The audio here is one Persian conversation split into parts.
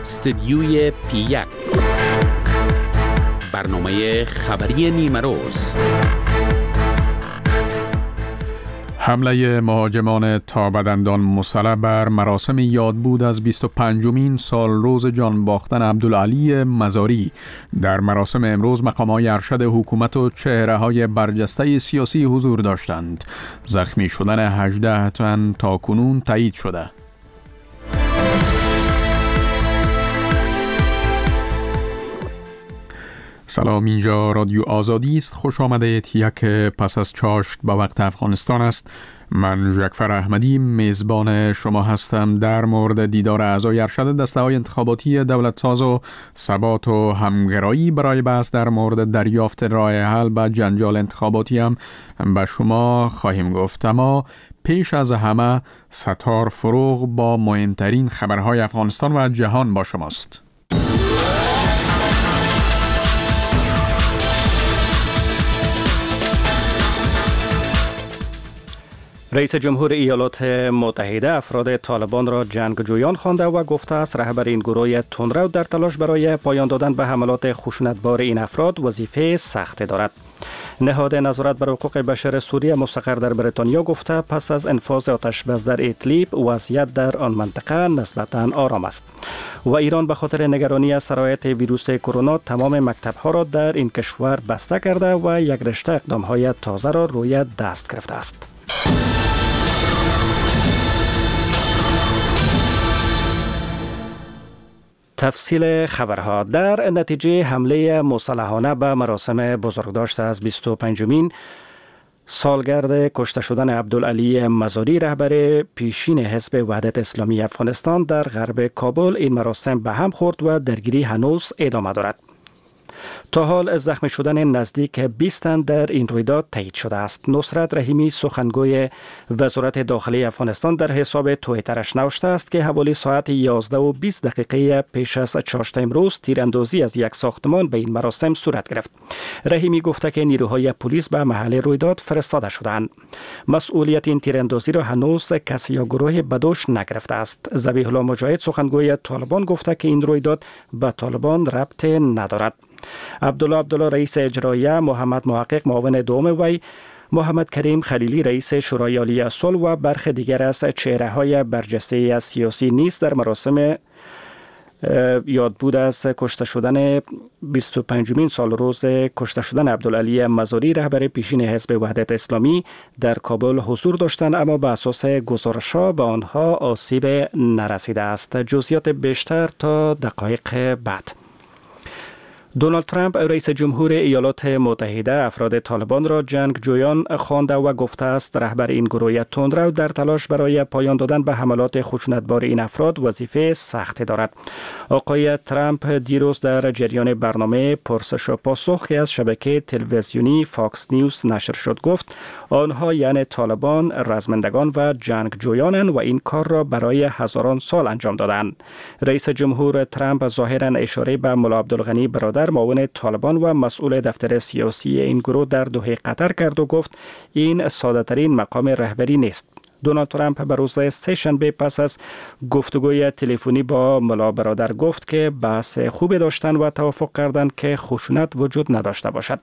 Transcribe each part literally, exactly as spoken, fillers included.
استدیوی پی یک، برنامه خبری نیمه روز. حمله مهاجمان تابدندان مسلح بر مراسم یادبود از بیست و پنجمین سال روز جان باختن عبدالعلی مزاری. در مراسم امروز مقام‌های ارشد حکومت و چهره‌های برجسته سیاسی حضور داشتند. زخمی شدن هجده تن تا کنون تایید شده. سلام، اینجا رادیو آزادی است. خوش آمدید. یک پس از چاشت به وقت افغانستان است. من جعفر احمدی میزبان شما هستم. در مورد دیدار اعضای ارشد دسته‌های انتخاباتی دولتساز و ثبات و همگرایی برای بحث در مورد دریافت راه حل به جنجال انتخاباتی هم به شما خواهیم گفت. اما پیش از همه ستار فروغ با مهمترین خبرهای افغانستان و جهان با شماست. رئیس جمهور ایالات متحده افراد طالبان را جنگجویان خوانده و گفته است رهبر این گروه تندرو در تلاش برای پایان دادن به حملات خشونتبار این افراد وظیفه سختی دارد. نهاد نظارت بر حقوق بشر سوریه مستقر در بریتانیا گفته پس از انفاذ آتش بس در ادلیب وضعیت در آن منطقه نسبتاً آرام است. و ایران به خاطر نگرانی از سرایت ویروس کرونا تمام مکتب‌ها را در این کشور بسته کرده و یک رشته اقدام‌های تازه را روی دست گرفته است. تفصیل خبرها. در نتیجه حمله مسلحانه به مراسم بزرگداشت از بیست و پنجمین سالگرد کشته شدن عبدالعلی مزاری رهبر پیشین حزب وحدت اسلامی افغانستان در غرب کابل، این مراسم به هم خورد و درگیری هنوز ادامه دارد. تا حال زخمی شدن نزدیک بیست تن در این رویداد تایید شده است. نصرت رحیمی سخنگوی وزارت داخلی افغانستان در حساب توییترش نوشته است که حوالی ساعت یازده و بیست دقیقه پیش از چاشت امروز تیراندازی از یک ساختمان به این مراسم صورت گرفت. رحیمی گفته که نیروهای پلیس به محل رویداد فرستاده شدند. مسئولیت این تیراندازی را هنوز کسی یا گروه بدوش نگرفته است. ذبیح الله مجاهد سخنگوی طالبان گفته که این رویداد به طالبان ربط ندارد. عبدالله عبدالله رئیس اجرایی، محمد محقق معاون دوم وی، محمد کریم خلیلی رئیس شورای عالی صلح و برخی دیگر از چهره‌های برجسته سیاسی نیز در مراسم یادبود از کشته شدن بیست و پنجمین سال روز کشته شدن عبدالعلی مزاری رهبر پیشین حزب وحدت اسلامی در کابل حضور داشتند، اما به اساس گزارش‌ها به آنها آسیب نرسیده است. جزئیات بیشتر تا دقایق بعد. دونالد ترامپ رئیس جمهور ایالات متحده افراد طالبان را جنگجویان خوانده و گفته است رهبر این گروه تندرو در تلاش برای پایان دادن به حملات خشونتبار این افراد وظیفه سختی دارد. آقای ترامپ دیروز در جریان برنامه پرسش و پاسخ که از شبکه تلویزیونی فاکس نیوز نشر شد گفت آنها یعنی طالبان رزمندگان و جنگجویانند و این کار را برای هزاران سال انجام دادند. رئیس جمهور ترامپ ظاهراً اشاره به ملا عبدالغنی برادر معاون طالبان و مسئول دفتر سیاسی این گروه در دوحه قطر کرد و گفت این ساده ترین مقام رهبری نیست. دونالد ترامپ به روز سه‌شنبه پس از گفتگوی تلفنی با ملا برادر گفت که بحث خوبی داشتند و توافق کردند که خشونت وجود نداشته باشد.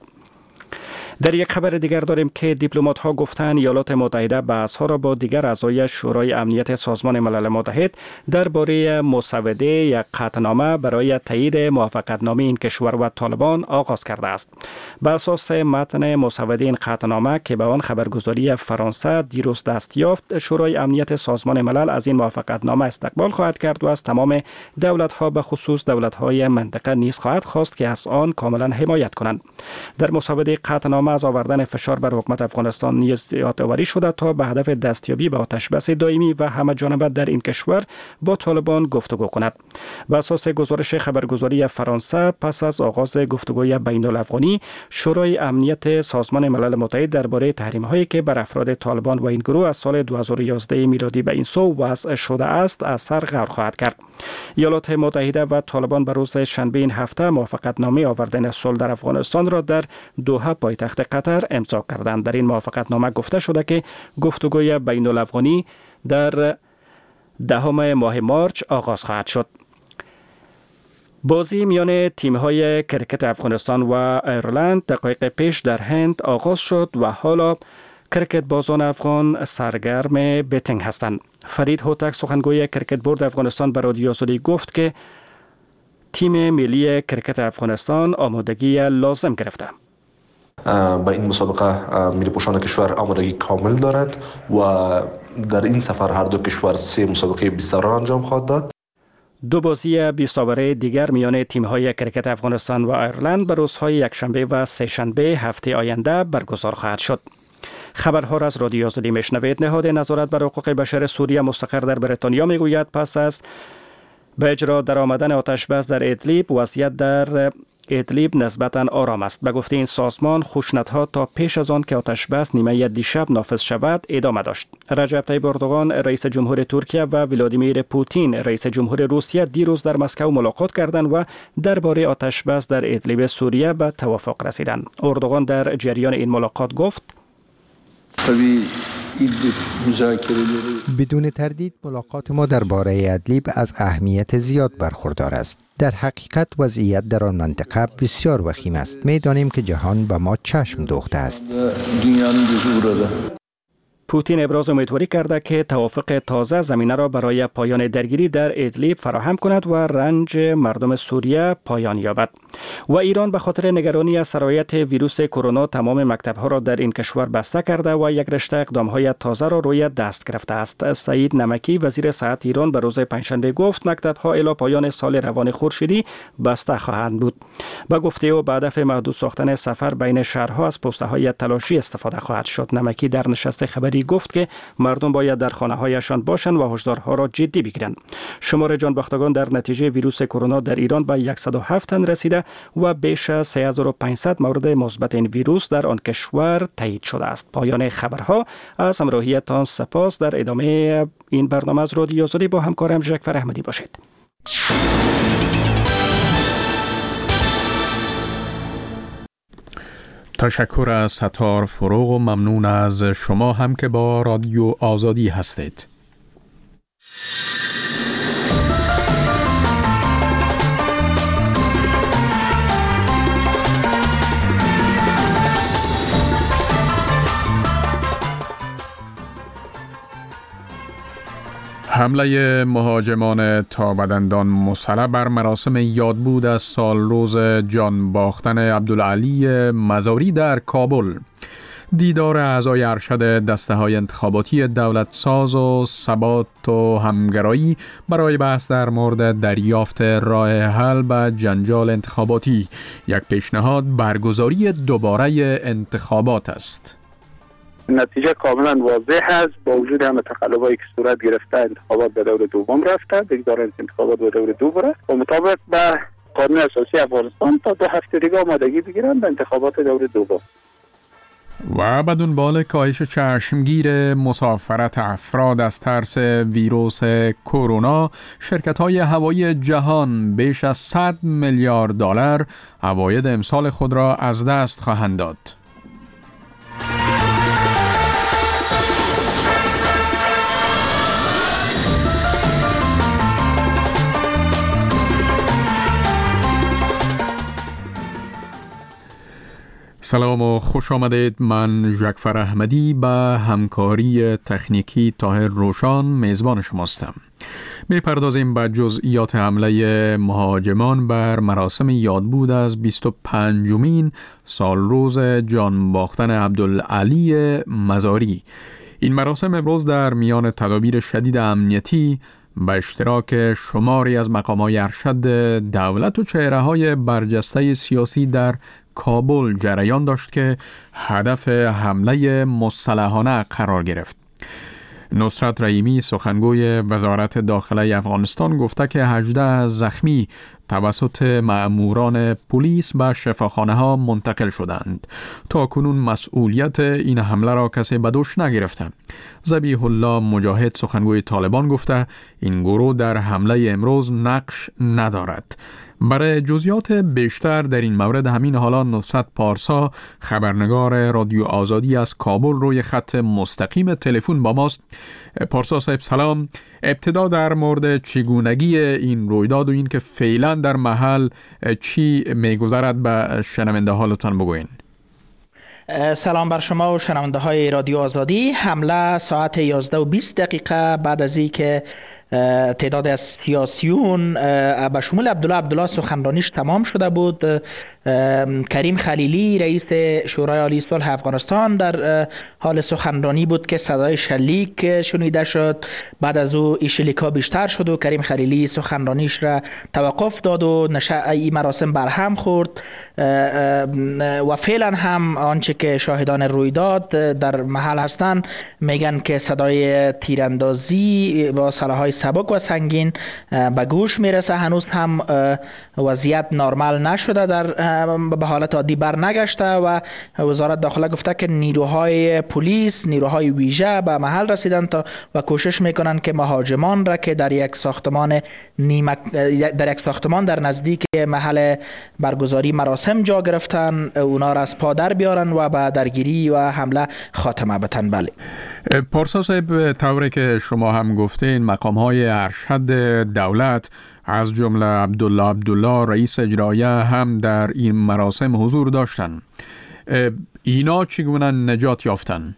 در یک خبر دیگر داریم که دیپلمات ها گفتند ایالات متحده بحث ها را با دیگر اعضای شورای امنیت سازمان ملل متحد درباره مسوده یک قطعنامه برای تایید موافقتنامه این کشور و طالبان آغاز کرده است. به اساس متن مسوده این قطعنامه که به آن خبرگزاری فرانسه دیروز دست یافت، شورای امنیت سازمان ملل از این موافقتنامه استقبال خواهد کرد و از تمام دولت ها به خصوص دولت های منطقه نیز خواهد خواست که از آن کاملا حمایت کنند. در مسوده قطعنامه از آوردن فشار بر حکومت افغانستان نیز یادآوری شده تا به هدف دستیابی به آتش‌بس دائمی و همه جانبه در این کشور با طالبان گفتگو کند. بر اساس گزارش خبرگزاری فرانسه پس از آغاز گفتگوی بین‌الافغانی، شورای امنیت سازمان ملل متحد درباره تحریم‌هایی که بر افراد طالبان و این گروه از سال دو هزار و یازده میلادی به این سو وضع شده است از سر غرق خواهد کرد. ایالات متحده و طالبان بر روز شنبه این هفته موافقتنامه آوردن صلح در افغانستان را در دوحه پایتخت قطر امضا کردند. در این موافقتنامه گفته شده که گفتگوی بین الافغانی در دهم ماه مارچ آغاز خواهد شد. بازی میان تیم‌های کرکت افغانستان و ایرلند دقایق پیش در هند آغاز شد و حالا کرکت بازان افغان سرگرم بیتینگ هستند. فرید هوتک سخنگوی کرکت بورد افغانستان به رادیو آزادی گفت که تیم ملی کرکت افغانستان آمادگی لازم گرفته. با این مسابقه ملی پوشان کشور آمادگی کامل دارد و در این سفر هر دو کشور سه مسابقه بیست اوور انجام خواهد داد. دو بازی بیست اووره دیگر میان تیم‌های کرکت افغانستان و ایرلند به روزهای یکشنبه و سه‌شنبه هفته آینده برگزار خواهد شد. خبرها را از رادیو آزادی میشنوید. نهاد نظارت بر حقوق بشر سوریه مستقر در بریتانیا میگوید پس از به اجرا در آمدن آتش بس در ادلیب وضعیت در ادلیب نسبتاً آرام است. به گفته این سازمان خشونت‌ها تا پیش از آن که آتش بس نیمه دیشب نافذ شود ادامه داشت. رجب طیب اردوغان رئیس جمهور ترکیه و ولادیمیر پوتین رئیس جمهور روسیه دیروز در مسکو ملاقات کردند و درباره آتش بس در ادلیب سوریه به توافق رسیدند. اردوغان در جریان این ملاقات گفت: بدون تردید ملاقات ما درباره ادلیب از اهمیت زیاد برخوردار است. در حقیقت وضعیت در آن منطقه بسیار وخیم است. می دانیم که جهان به ما چشم دوخته است. پوتین ابراز امیدواری کرده که توافق تازه زمینه را برای پایان درگیری در ادلیب فراهم کند و رنج مردم سوریه پایان یابد. و ایران به خاطر نگرانی از سرایت ویروس کرونا تمام مکتب‌ها را در این کشور بسته کرده و یک رشته اقدام‌های تازه را روی دست گرفته است. سعید نمکی وزیر صحت ایران به روز پنجشنبه گفت مکتب‌ها الی پایان سال روان خورشیدی بسته خواهند بود. با گفته او به هدف محدود ساختن سفر بین شهرها از پست‌های تلاشی استفاده خواهد شد. نمکی در نشست خبری گفت که مردم باید در خانه‌هایشان باشند و هشدارها را جدی بگیرند. شمار جانباختگان در نتیجه ویروس کرونا در ایران به صد و هفت تن رسیده و بیش از سه هزار و پانصد مورد مثبت این ویروس در آن کشور تایید شده است. پایان خبرها. از همراهیتان سپاس. در ادامه این برنامه از رادیو آزادی با همکارم ژکفر احمدی باشید. تشکر از ستار فروغ و ممنون از شما هم که با رادیو آزادی هستید. حمله مهاجمان تابدندان مسلح بر مراسم یادبود از سالروز جان باختن عبدالعلی مزاری در کابل. دیدار اعضای ارشد دسته‌های انتخاباتی دولت ساز و ثبات و همگرایی برای بحث در مورد دریافت راه حل به جنجال انتخاباتی. یک پیشنهاد برگزاری دوباره انتخابات است. نتیجه کاملا واضح است. با وجود همه تقلبایی که صورت گرفته انتخابات به دور دوم رفته. بگذارید انتخابات به دور دو بره و مطابق به قانون اساسی افغانستان تا دو هفته دیگه آمادگی بگیرن به انتخابات دور دوم. و بدون بال کاهش چشمگیر مسافرت افراد از ترس ویروس کرونا، شرکت‌های هوایی جهان بیش از صد میلیارد دلار عواید امسال خود را از دست خواهند داد. سلام و خوش آمدید. من ژکفر احمدی به همکاری تکنیکی طاهر روشان میزبان شماستم. میپردازیم به جزئیات حمله مهاجمان بر مراسم یادبود از بیست و پنجمین سالروز جان باختن عبدالعلی مزاری. این مراسم امروز در میان تدابیر شدید امنیتی به اشتراک شماری از مقامات ارشد دولت و چهره‌های برجسته سیاسی در کابل جریان داشت که هدف حمله مسلحانه قرار گرفت. نصرت رحیمی سخنگوی وزارت داخله افغانستان گفته که هجده زخمی توسط مأموران پلیس به شفاخانه ها منتقل شدند. تا کنون مسئولیت این حمله را کسی به دوش نگرفته. ذبیح الله مجاهد سخنگوی طالبان گفته این گروه در حمله امروز نقش ندارد. برای جزئیات بیشتر در این مورد همین حالا نصرت پارسا خبرنگار رادیو آزادی از کابل روی خط مستقیم تلفن با ماست. پارسا صاحب سلام. ابتدا در مورد چگونگی این رویداد و این که فعلا در محل چی میگذرد به شنونده ها لطفاً بگوین. سلام بر شما و شنونده های رادیو آزادی. حمله ساعت یازده و بیست دقیقه بعد از این که تعداد از سیاسیون به شمول عبدالله عبدالله سخنرانیش تمام شده بود، کریم خلیلی رئیس شورای عالی صلح افغانستان در حال سخنرانی بود که صدای شلیک شنیده شد. بعد از او این شلیک‌ها بیشتر شد و کریم خلیلی سخنرانیش را توقف داد و این مراسم برهم خورد و فعلا هم آنچه که شاهدان رویداد در محل هستند میگن که صدای تیراندازی با سلاح‌های سبک و سنگین به گوش میرسه. هنوز هم وضعیت نرمال نشده، در به حالت عادی بر نگشته و وزارت داخله گفته که نیروهای پلیس، نیروهای ویژه به محل رسیدن تا و کوشش میکنن که مهاجمان را که در یک ساختمان نیمک در یک ساختمان در نزدیک محل برگزاری مراسم جا گرفتن اونا را از پا در بیارن و به درگیری و حمله خاتمه بدن. بله پارسا صاحب، طوری که شما هم گفتین مقام‌های ارشد دولت از جمله عبدالله عبدالله رئیس اجرایه هم در این مراسم حضور داشتند. اینا چگونه نجات یافتن؟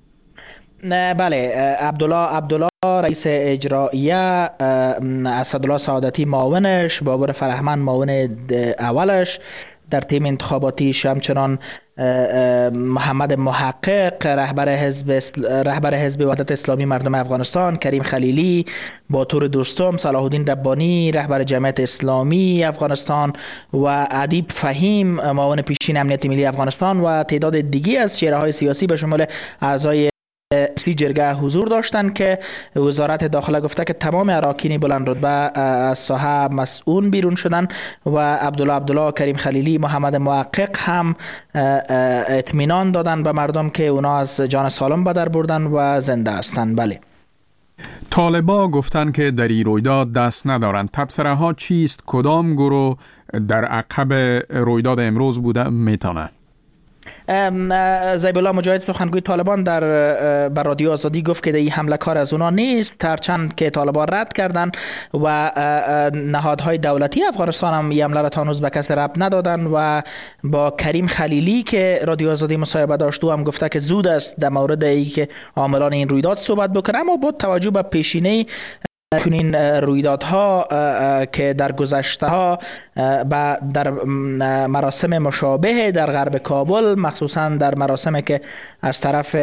بله، عبدالله عبدالله رئیس اجرایه، اسدالله سعادتی معاونش، بابر فرهمند معاون اولش، در تیم انتخاباتیش همچنان محمد محقق رهبر حزب رهبر حزب وحدت اسلامی مردم افغانستان، کریم خلیلی، باتور دوستم، صلاح الدین ربانی رهبر جمعیت اسلامی افغانستان و ادیب فهیم معاون پیشین امنیت ملی افغانستان و تعداد دیگی از چهره‌های سیاسی به شمول اعضای اصلی جرگه حضور داشتند که وزارت داخله گفته که تمام اراکین بلند رتبه از ساحه مسئول بیرون شدن و عبدالله عبدالله، کریم خلیلی، محمد محقق هم اطمینان دادن به مردم که اونا از جان سالم به در بردن و زنده هستند. بله، طالبا گفتن که در این رویداد دست ندارند. تبصره ها چیست؟ کدام گروه در عقب رویداد امروز بوده میتونه؟ زیب الله مجاهد سخنگوی طالبان در بر رادیو آزادی گفت که این حمله کار از اونا نیست، هرچند که طالبان رد کردن و نهادهای دولتی افغانستان هم این حمله را تا هنوز به کسی ربط ندادن و با کریم خلیلی که رادیو آزادی مصاحبه داشت او هم گفته که زود است در مورد ای که عاملان این رویداد صحبت بکنه، اما با توجه به پیشینه چنین رویدادها که در گذشته ها در مراسم مشابه در غرب کابل، مخصوصا در مراسمی که از طرف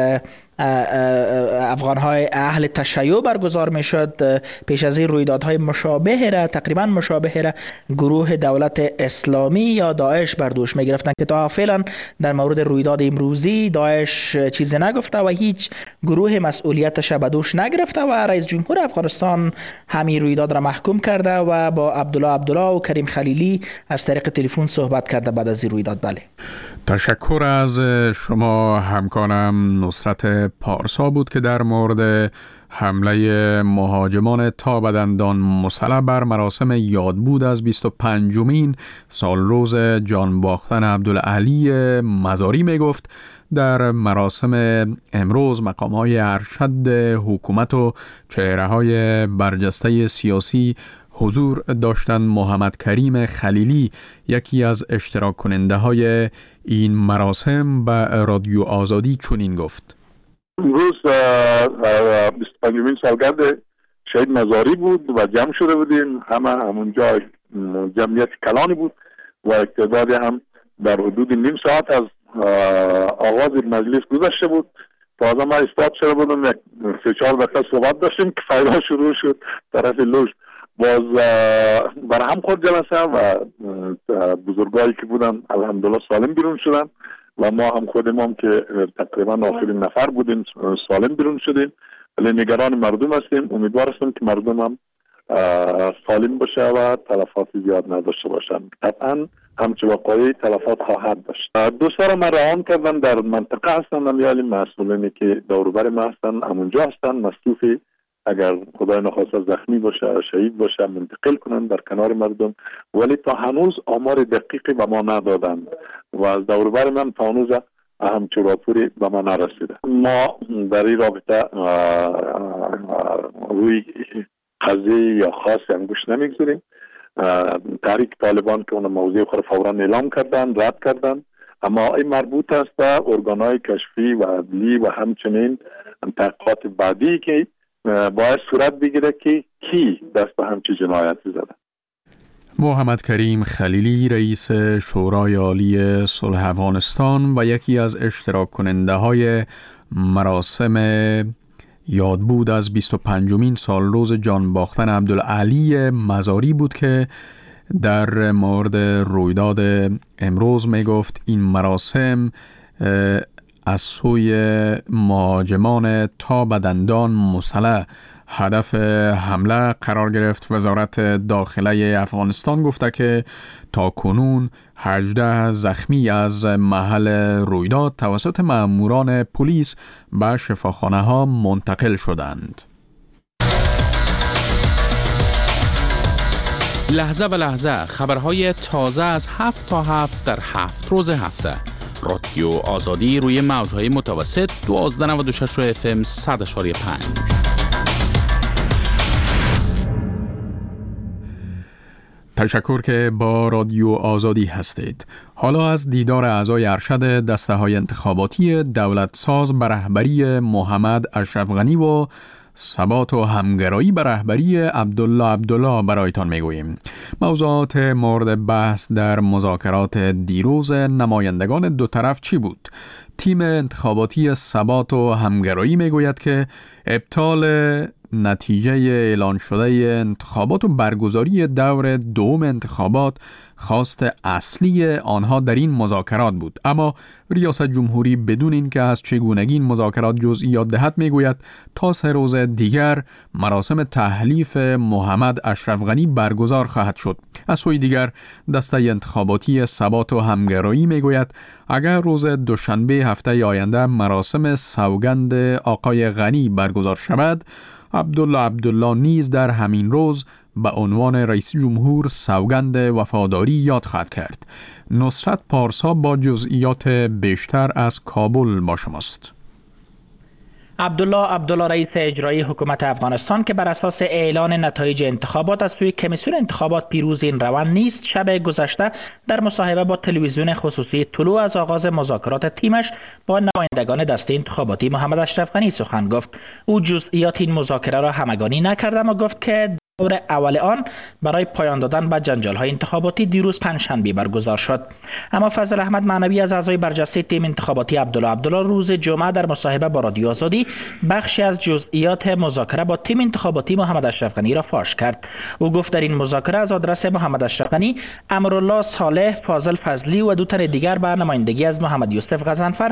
افغان‌های اهل تشیع برگزار می‌شد، پیش از این رویدادهای مشابه را تقریبا مشابه را گروه دولت اسلامی یا داعش بر دوش می‌گرفتند که تا فعلا در مورد رویداد امروزی داعش چیزی نگفته و هیچ گروه مسئولیتش به دوش نگرفته و رئیس جمهور افغانستان همین رویداد را محکوم کرده و با عبدالله عبدالله و کریم خلیلی از طریق تلفن صحبت کرده بعد از این رویداد. بله، تشکر از شما همکارم نصرت پارسا بود که در مورد حمله مهاجمان تا بدندان مسلح بر مراسم یادبود از بیست و پنجمین سالروز جان باختن عبدالعلی مزاری می گفت. در مراسم امروز مقام‌های ارشد حکومت و چهره‌های برجسته سیاسی حضور داشتن. محمد کریم خلیلی یکی از اشتراک کننده های این مراسم به رادیو آزادی چنین گفت: امروز بیست و پنجمین سالگرد شهید مزاری بود و جمع شده بودیم، همه همونجا جمعیت کلانی بود و تعدادی هم در حدود نیم ساعت از آغاز مجلس گذشته بود. تازه ما استاد شده بودم، یک سه چهار دقیقه صحبت داشتیم که فایده شروع شد طرف لوش باز برهم خود جلسه و بزرگایی که بودن الحمدلله سالم بیرون شدن و ما هم خودم هم که تقریبا آخرین نفر بودیم سالم بیرون شدیم، ولی نگران مردم هستیم. امیدوار هستم که مردم هم سالم باشه و تلفات زیاد نداشته باشن. قطعا همچه واقعی تلفات خواهد داشت. دوستا را من رهان کردن، در منطقه هستن، امیالی مسئولینی که دوروبر ما هستن همونجا هستن، مصروف اگر خدای نخواسته زخمی باشه شهید باشه منتقل کنند در کنار مردم، ولی تا هنوز آمار دقیقی به ما ندادند و از دور بر من تا هنوز همچون راپوری به ما نرسیده. ما در این رابطه روی قضیه یا خاصی انگوش نمیگذاریم. تحریک طالبان که اون موضوع خود فورا اعلام کردن رد کردن، اما این مربوط است به ارگانهای کشفی و عدلی و همچنین تحقیقات بعدی که باید صورت بگیره که کی دست به همچین جنایتی زده. محمد کریم خلیلی رئیس شورای عالی صلح افغانستان و یکی از اشتراک کننده های مراسم یادبود از بیست و پنجمین سالروز جان باختن عبدالعلی مزاری بود که در مورد رویداد امروز می گفت این مراسم از سوی مهاجمان تا به دندان مسلح هدف حمله قرار گرفت. وزارت داخله افغانستان گفته که تا کنون هجده زخمی از محل رویداد توسط ماموران پلیس به شفاخانه ها منتقل شدند. لحظه به لحظه خبرهای تازه از هفت تا هفت در هفت روز هفته. رادیو آزادی روی موجهای متوسط دوازده نود و شش اف ام صد و پنج. تشکر که با رادیو آزادی هستید. حالا از دیدار اعضای ارشد دسته های انتخاباتی دولت ساز به رهبری محمد اشرف غنی و ثبات و همگرایی به رهبری عبدالله عبدالله برایتان میگوییم. موضوعات مورد بحث در مذاکرات دیروز نمایندگان دو طرف چی بود؟ تیم انتخاباتی ثبات و همگرایی میگوید که ابطال نتیجه اعلان شده انتخابات و برگزاری دور دوم انتخابات خواست اصلی آنها در این مذاکرات بود، اما ریاست جمهوری بدون اینکه از چگونگی این مذاکرات جزئیات دهد میگوید تا سه روز دیگر مراسم تحلیف محمد اشرف غنی برگزار خواهد شد. از سوی دیگر دسته انتخاباتی ثبات و همگرایی میگوید اگر روز دوشنبه هفته آینده مراسم سوگند آقای غنی برگزار شود، عبدالله عبدالله نیز در همین روز به عنوان رئیس جمهور سوگند وفاداری یاد خواهد کرد. نصرت پارسا با جزئیات بیشتر از کابل با شماست. عبدالله عبدالله رئیس اجرایی حکومت افغانستان که بر اساس اعلان نتایج انتخابات از سوی کمیسیون انتخابات پیروز این روند نیست، شب گذشته در مصاحبه با تلویزیون خصوصی طلوع از آغاز مذاکرات تیمش با نمایندگان دسته انتخاباتی محمد اشرف غنی سخن گفت. او جزئیات این مذاکره را همگانی نکرد، اما گفت که دور اول آن برای پایان دادن به جنجال‌های انتخاباتی دیروز پنجشنبه برگزار شد. اما فضل احمد معنوی از اعضای برجسته تیم انتخاباتی عبدالله عبدالله روز جمعه در مصاحبه با رادیو آزادی بخشی از جزئیات مذاکره با تیم انتخاباتی محمد اشرف غنی را فاش کرد. او گفت در این مذاکره از آدرس محمد اشرف غنی، امرالله صالح، فاضل فضلی و دو تن دیگر به نمایندگی از محمد یوسف غضنفر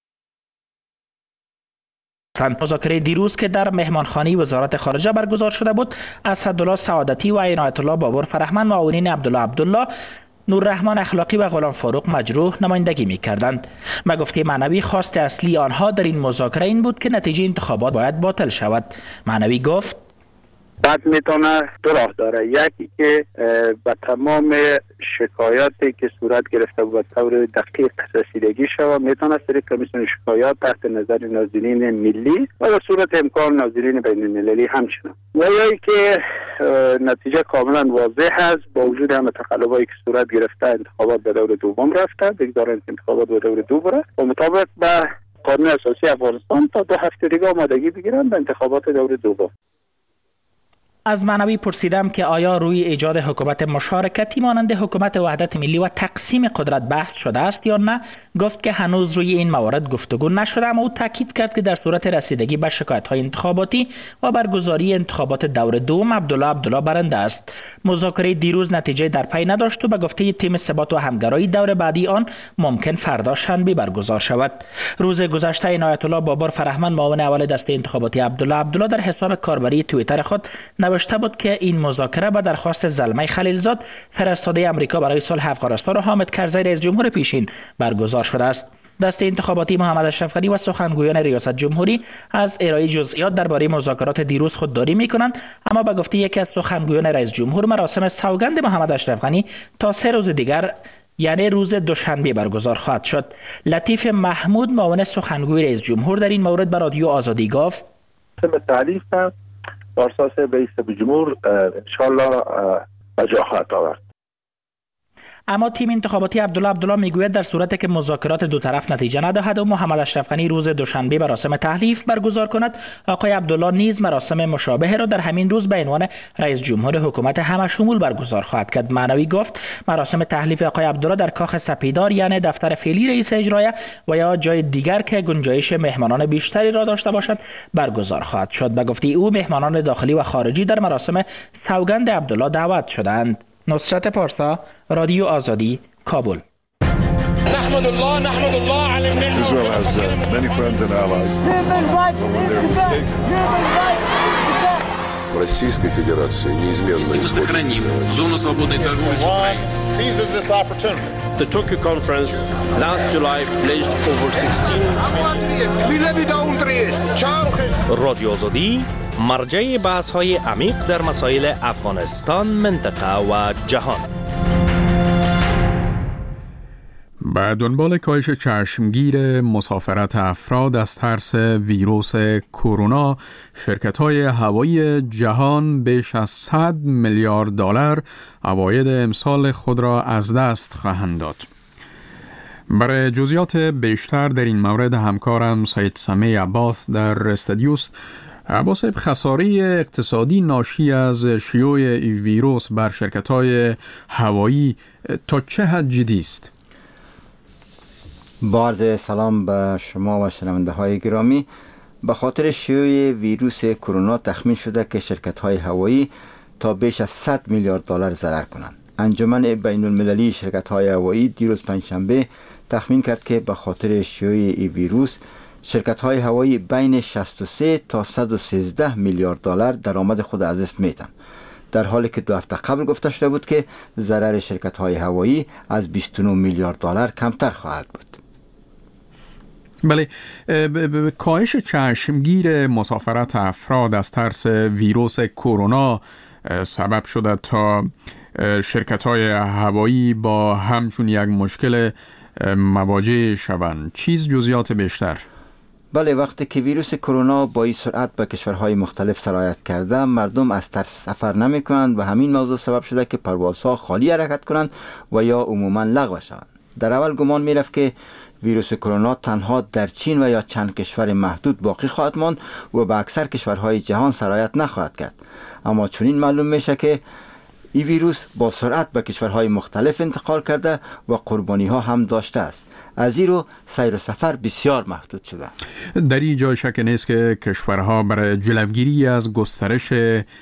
مذاکره دیروز که در مهمانخانه وزارت خارجه برگزار شده بود، اسدالله سعادتی و عنایت الله بابر فرهمند معاونین عبدالله عبدالله، نوررحمان اخلاقی و غلام فاروق مجروح نمایندگی می‌کردند. به گفته معنوی خواست اصلی آنها در این مذاکره این بود که نتیجه انتخابات باید باطل شود. معنوی گفت بعد میتونه دو راه داره، یکی که به تمام شکایاتی که صورت گرفته بود طور دقیق رسیدگی شود، میتونه سری کمیسیون شکایات تحت نظر ناظرین ملی و در صورت امکان ناظرین بین المللی همچنان، و یا که نتیجه کاملا واضح است با وجود همه تقلبایی که صورت گرفته انتخابات به دور دوم رفته، بگذارند انتخابات به دور دو بره و مطابق به قانون اساسی افغانستان تا دو هفته دیگه آمادگی بگیرن به انتخابات دور دوم. از معنوی پرسیدم که آیا روی ایجاد حکومت مشارکتی مانند حکومت وحدت ملی و تقسیم قدرت بحث شده است یا نه. گفت که هنوز روی این موارد گفتگو نشده، اما او تاکید کرد که در صورت رسیدگی به شکایت‌های انتخاباتی و برگزاری انتخابات دور دوم عبدالله عبدالله برنده است. مذاکره دیروز نتیجه در پی نداشت و به گفته تیم ثبات و همگرایی دور بعدی آن ممکن فردا شنبه برگزار شود. روز گذشته عنایت الله بابر فرهمند معاون اول دسته انتخاباتی عبدالله عبدالله در حساب کاربری توییتر خود نوشته بود که این مذاکره به درخواست زلمه خلیلزاد فرستاده آمریکا برای صلح افغانستان و حامد کرزی رئیس جمهور پیشین برگزار شده است. دسته انتخاباتی محمد اشرف غنی و سخنگویان ریاست جمهوری از ارائه جزئیات درباره مذاکرات دیروز خودداری می‌کنند، اما به گفته یکی از سخنگویان رئیس جمهور مراسم سوگند محمد اشرف غنی تا سه روز دیگر یعنی روز دوشنبه برگزار خواهد شد. لطیف محمود معاون سخنگوی رئیس جمهور در این مورد به رادیو آزادی گفت: مراسم تعلیف بر اساس رئیس جمهور انشالله به جا خواهد آورد. اما تیم انتخاباتی عبدالله عبدالله میگوید در صورتی که مذاکرات دو طرف نتیجه ندهد و محمد اشرف غنی روز دوشنبه مراسم تحلیف برگزار کند، آقای عبدالله نیز مراسم مشابه را در همین روز به عنوان رئیس جمهور حکومت همه شمول برگزار خواهد کرد. معنوی گفت مراسم تحلیف آقای عبدالله در کاخ سپیدار یعنی دفتر فعلی رئیس اجرایه و یا جای دیگر که گنجایش مهمانان بیشتری را داشته باشد برگزار خواهد شد. به گفته او مهمانان داخلی و خارجی در مراسم سوگند عبدالله دعوت شدند. نصرت پارسا، رادیو آزادی، کابل. نحمد الله نحمد الله على النعمة. Israel has uh, many friends and allies. But when they're mistaken. Российской Федерации неизменно сохраним зону свободной торговли с Украиной. Seizes this opportunity. The Tokyo conference last July pledged over sixteen. رادیو آزادی مرجع بحث‌های عمیق در مسائل افغانستان، منطقه و جهان. به دنبال کاهش چشمگیر مسافرت افراد از ترس ویروس کرونا، شرکت‌های هوایی جهان بیش از صد میلیارد دلار عواید امسال خود را از دست خواهند داد. برای جزئیات بیشتر در این مورد همکارم سید سمیع عباس در استودیوست. عباس، خساره اقتصادی ناشی از شیوع ویروس بر شرکت‌های هوایی تا چه حد جدی است؟ با عرض سلام به شما و شنونده های گرامی. به خاطر شیوع ویروس کرونا تخمین شده که شرکت های هوایی تا بیش از صد میلیارد دلار ضرر کنند. انجمن بین المللی شرکت های هوایی دیروز پنجشنبه تخمین کرد که به خاطر شیوع این ویروس شرکت های هوایی بین شصت و سه تا صد و سیزده میلیارد دلار درآمد خود از دست میدن، در حالی که دو هفته قبل گفته شده بود که ضرر شرکت های هوایی از بیست و نه میلیارد دلار کمتر خواهد بود. بله، کاهش چشمگیر مسافرت افراد از ترس ویروس کرونا سبب شده تا شرکت‌های هوایی با همچون یک مشکل مواجه شوند. چیز جزئیات بیشتر؟ بله، وقتی که ویروس کرونا با این سرعت به کشورهای مختلف سرایت کرده، مردم از ترس سفر نمی کنند و همین موضوع سبب شده که پروازها خالی حرکت کنند و یا عموما لغو شوند. در اول گمان می رفت که ویروس کرونا تنها در چین و یا چند کشور محدود باقی خواهد ماند و به اکثر کشورهای جهان سرایت نخواهد کرد، اما چنین معلوم میشه که این ویروس با سرعت به کشورهای مختلف انتقال کرده و قربانی ها هم داشته است. از این رو سیر و سفر بسیار محدود شده. در این جای شک نیست که کشورها برای جلوگیری از گسترش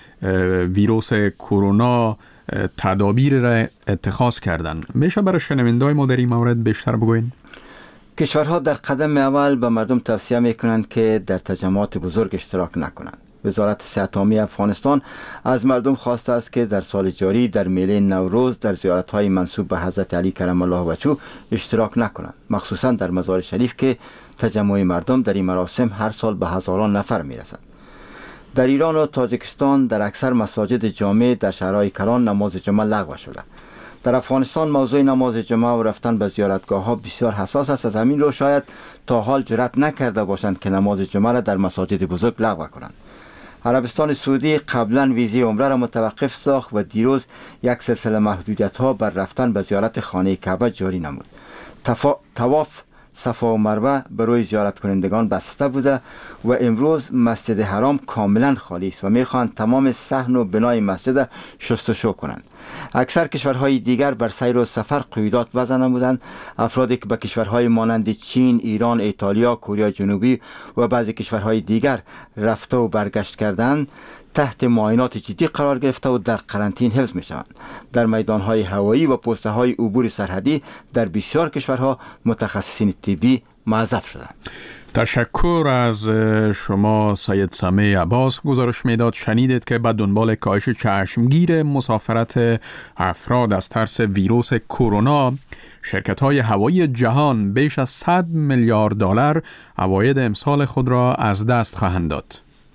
ویروس کرونا تدابیر را اتخاذ کردند. میشه برای شنونده‌های ما در این مورد بیشتر بگوین؟ کشورها در قدم اول به مردم توصیه میکنند که در تجمعات بزرگ اشتراک نکنند. وزارت صحت عامه افغانستان از مردم خواسته است که در سال جاری در میله نوروز در زیارت‌های منسوب به حضرت علی کرم الله وجهه اشتراک نکنند، مخصوصا در مزار شریف که تجمع مردم در این مراسم هر سال به هزاران نفر میرسند. در ایران و تاجیکستان در اکثر مساجد جامع در شهرهای کلان نماز جمعه لغو شده. در افغانستان موضوع نماز جمعه و رفتن به زیارتگاه ها بسیار حساس است. از همین رو شاید تا حال جرأت نکرده باشند که نماز جمعه را در مساجد بزرگ لغو کنند. عربستان سعودی قبلا ویزه عمره را متوقف ساخت و دیروز یک سلسله محدودیت ها بر رفتن به زیارت خانه کعبه جاری نمود. تفا... تواف صفا و مروه برای زیارت کنندگان بسته بوده و امروز مسجد حرام کاملا خالی است و میخواهند تمام صحن و بنای مسجد شستشو کنند. اکثر کشورهای دیگر بر سیر و سفر قیودات وضع نمودند. افرادی که به کشورهای مانند چین، ایران، ایتالیا، کره جنوبی و بعضی کشورهای دیگر رفته و برگشت کردند تحت معاینات جدی قرار گرفته و در قرنطینه حفظ می شوند. در میدانهای هوایی و پوسته های عبور سرحدی در بسیار کشورها متخصصین طبی معذب شدند. تشکر از شما سید سمیع عباس. گزارش میداد شنیدید که به دنبال کاهش چشمگیر مسافرت افراد از ترس ویروس کرونا، شرکت‌های هوایی جهان بیش از صد میلیارد دلار عواید امسال خود را از دست خواهند داد.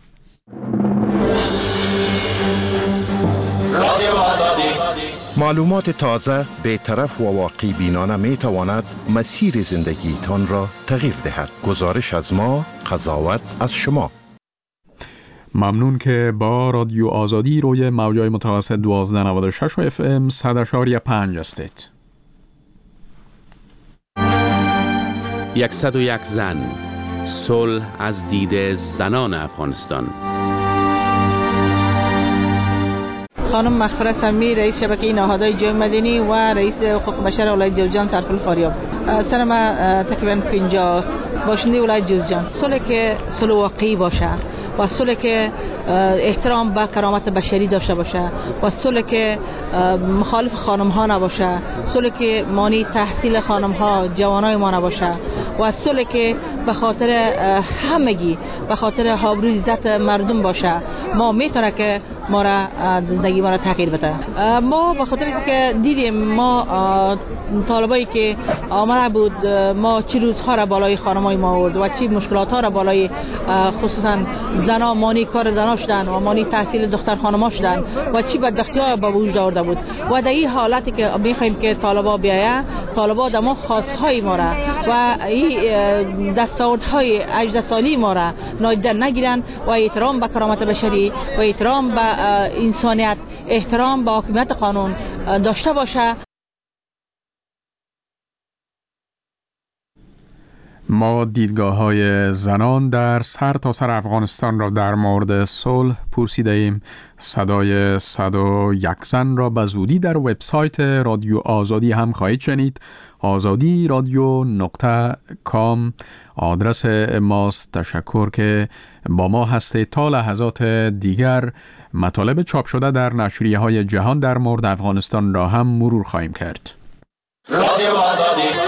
معلومات تازه، بی‌طرف و واقعی بینانه می تواند مسیر زندگی تان را تغییر دهد. گزارش از ما، قضاوت از شما. ممنون که با رادیو آزادی روی موجای متوسط دوازده نود و شش و اف ام صد اشاریه پنج هستید. یکصد و یک زن، صلح از دید زنان افغانستان. خانم مغفرت سمی، رئیس شبکه نهادهای جامعه مدنی و رئیس حقوق بشر ولایت جوزجان سرپل فاریاب. سن ما تقریبا پنجاه باشنده ولایت جوزجان. صلح که صلح واقعی باشه و صلح که احترام به کرامت بشری داشته باشه و صلح که مخالف خانم ها نباشه، صلح که مانی تحصیل خانم ها جوانای ما نباشه و صلح که به خاطر همگی به خاطر آبروی عزت مردم باشه، ما میتونه که ما را زندگی ما را تغییر بده. ما به خاطر اینکه دیدیم ما طالبایی که آمده بود ما چی روزها را بالای خانمای ما آورد و چی مشکلات ها را بالای خصوصا زنا مانی کار زنا شدن و مانی تحصیل دختر خانما شدن و چی بدبختی ها به وجود آورده بود و در این حالتی که میخوایم که طالبا بیایه، طالبا دما خاصهای ما را و این دستاوردهای هجده سالی ما را نادیده نگیرن و احترام به کرامت بشری و احترام به انسانیت، احترام به حاکمیت قانون داشته باشه. ما دیدگاه‌های زنان در سر تا سر افغانستان را در مورد صلح پرسیده ایم. صدای صد و یک زن را به زودی در وبسایت رادیو آزادی هم خواهید شنید. آزادی رادیو نقطه کام آدرس ماست. تشکر که با ما هستید. تا لحظات دیگر مطالب چاپ شده در نشریه های جهان در مورد افغانستان را هم مرور خواهیم کرد. رادیو آزادی.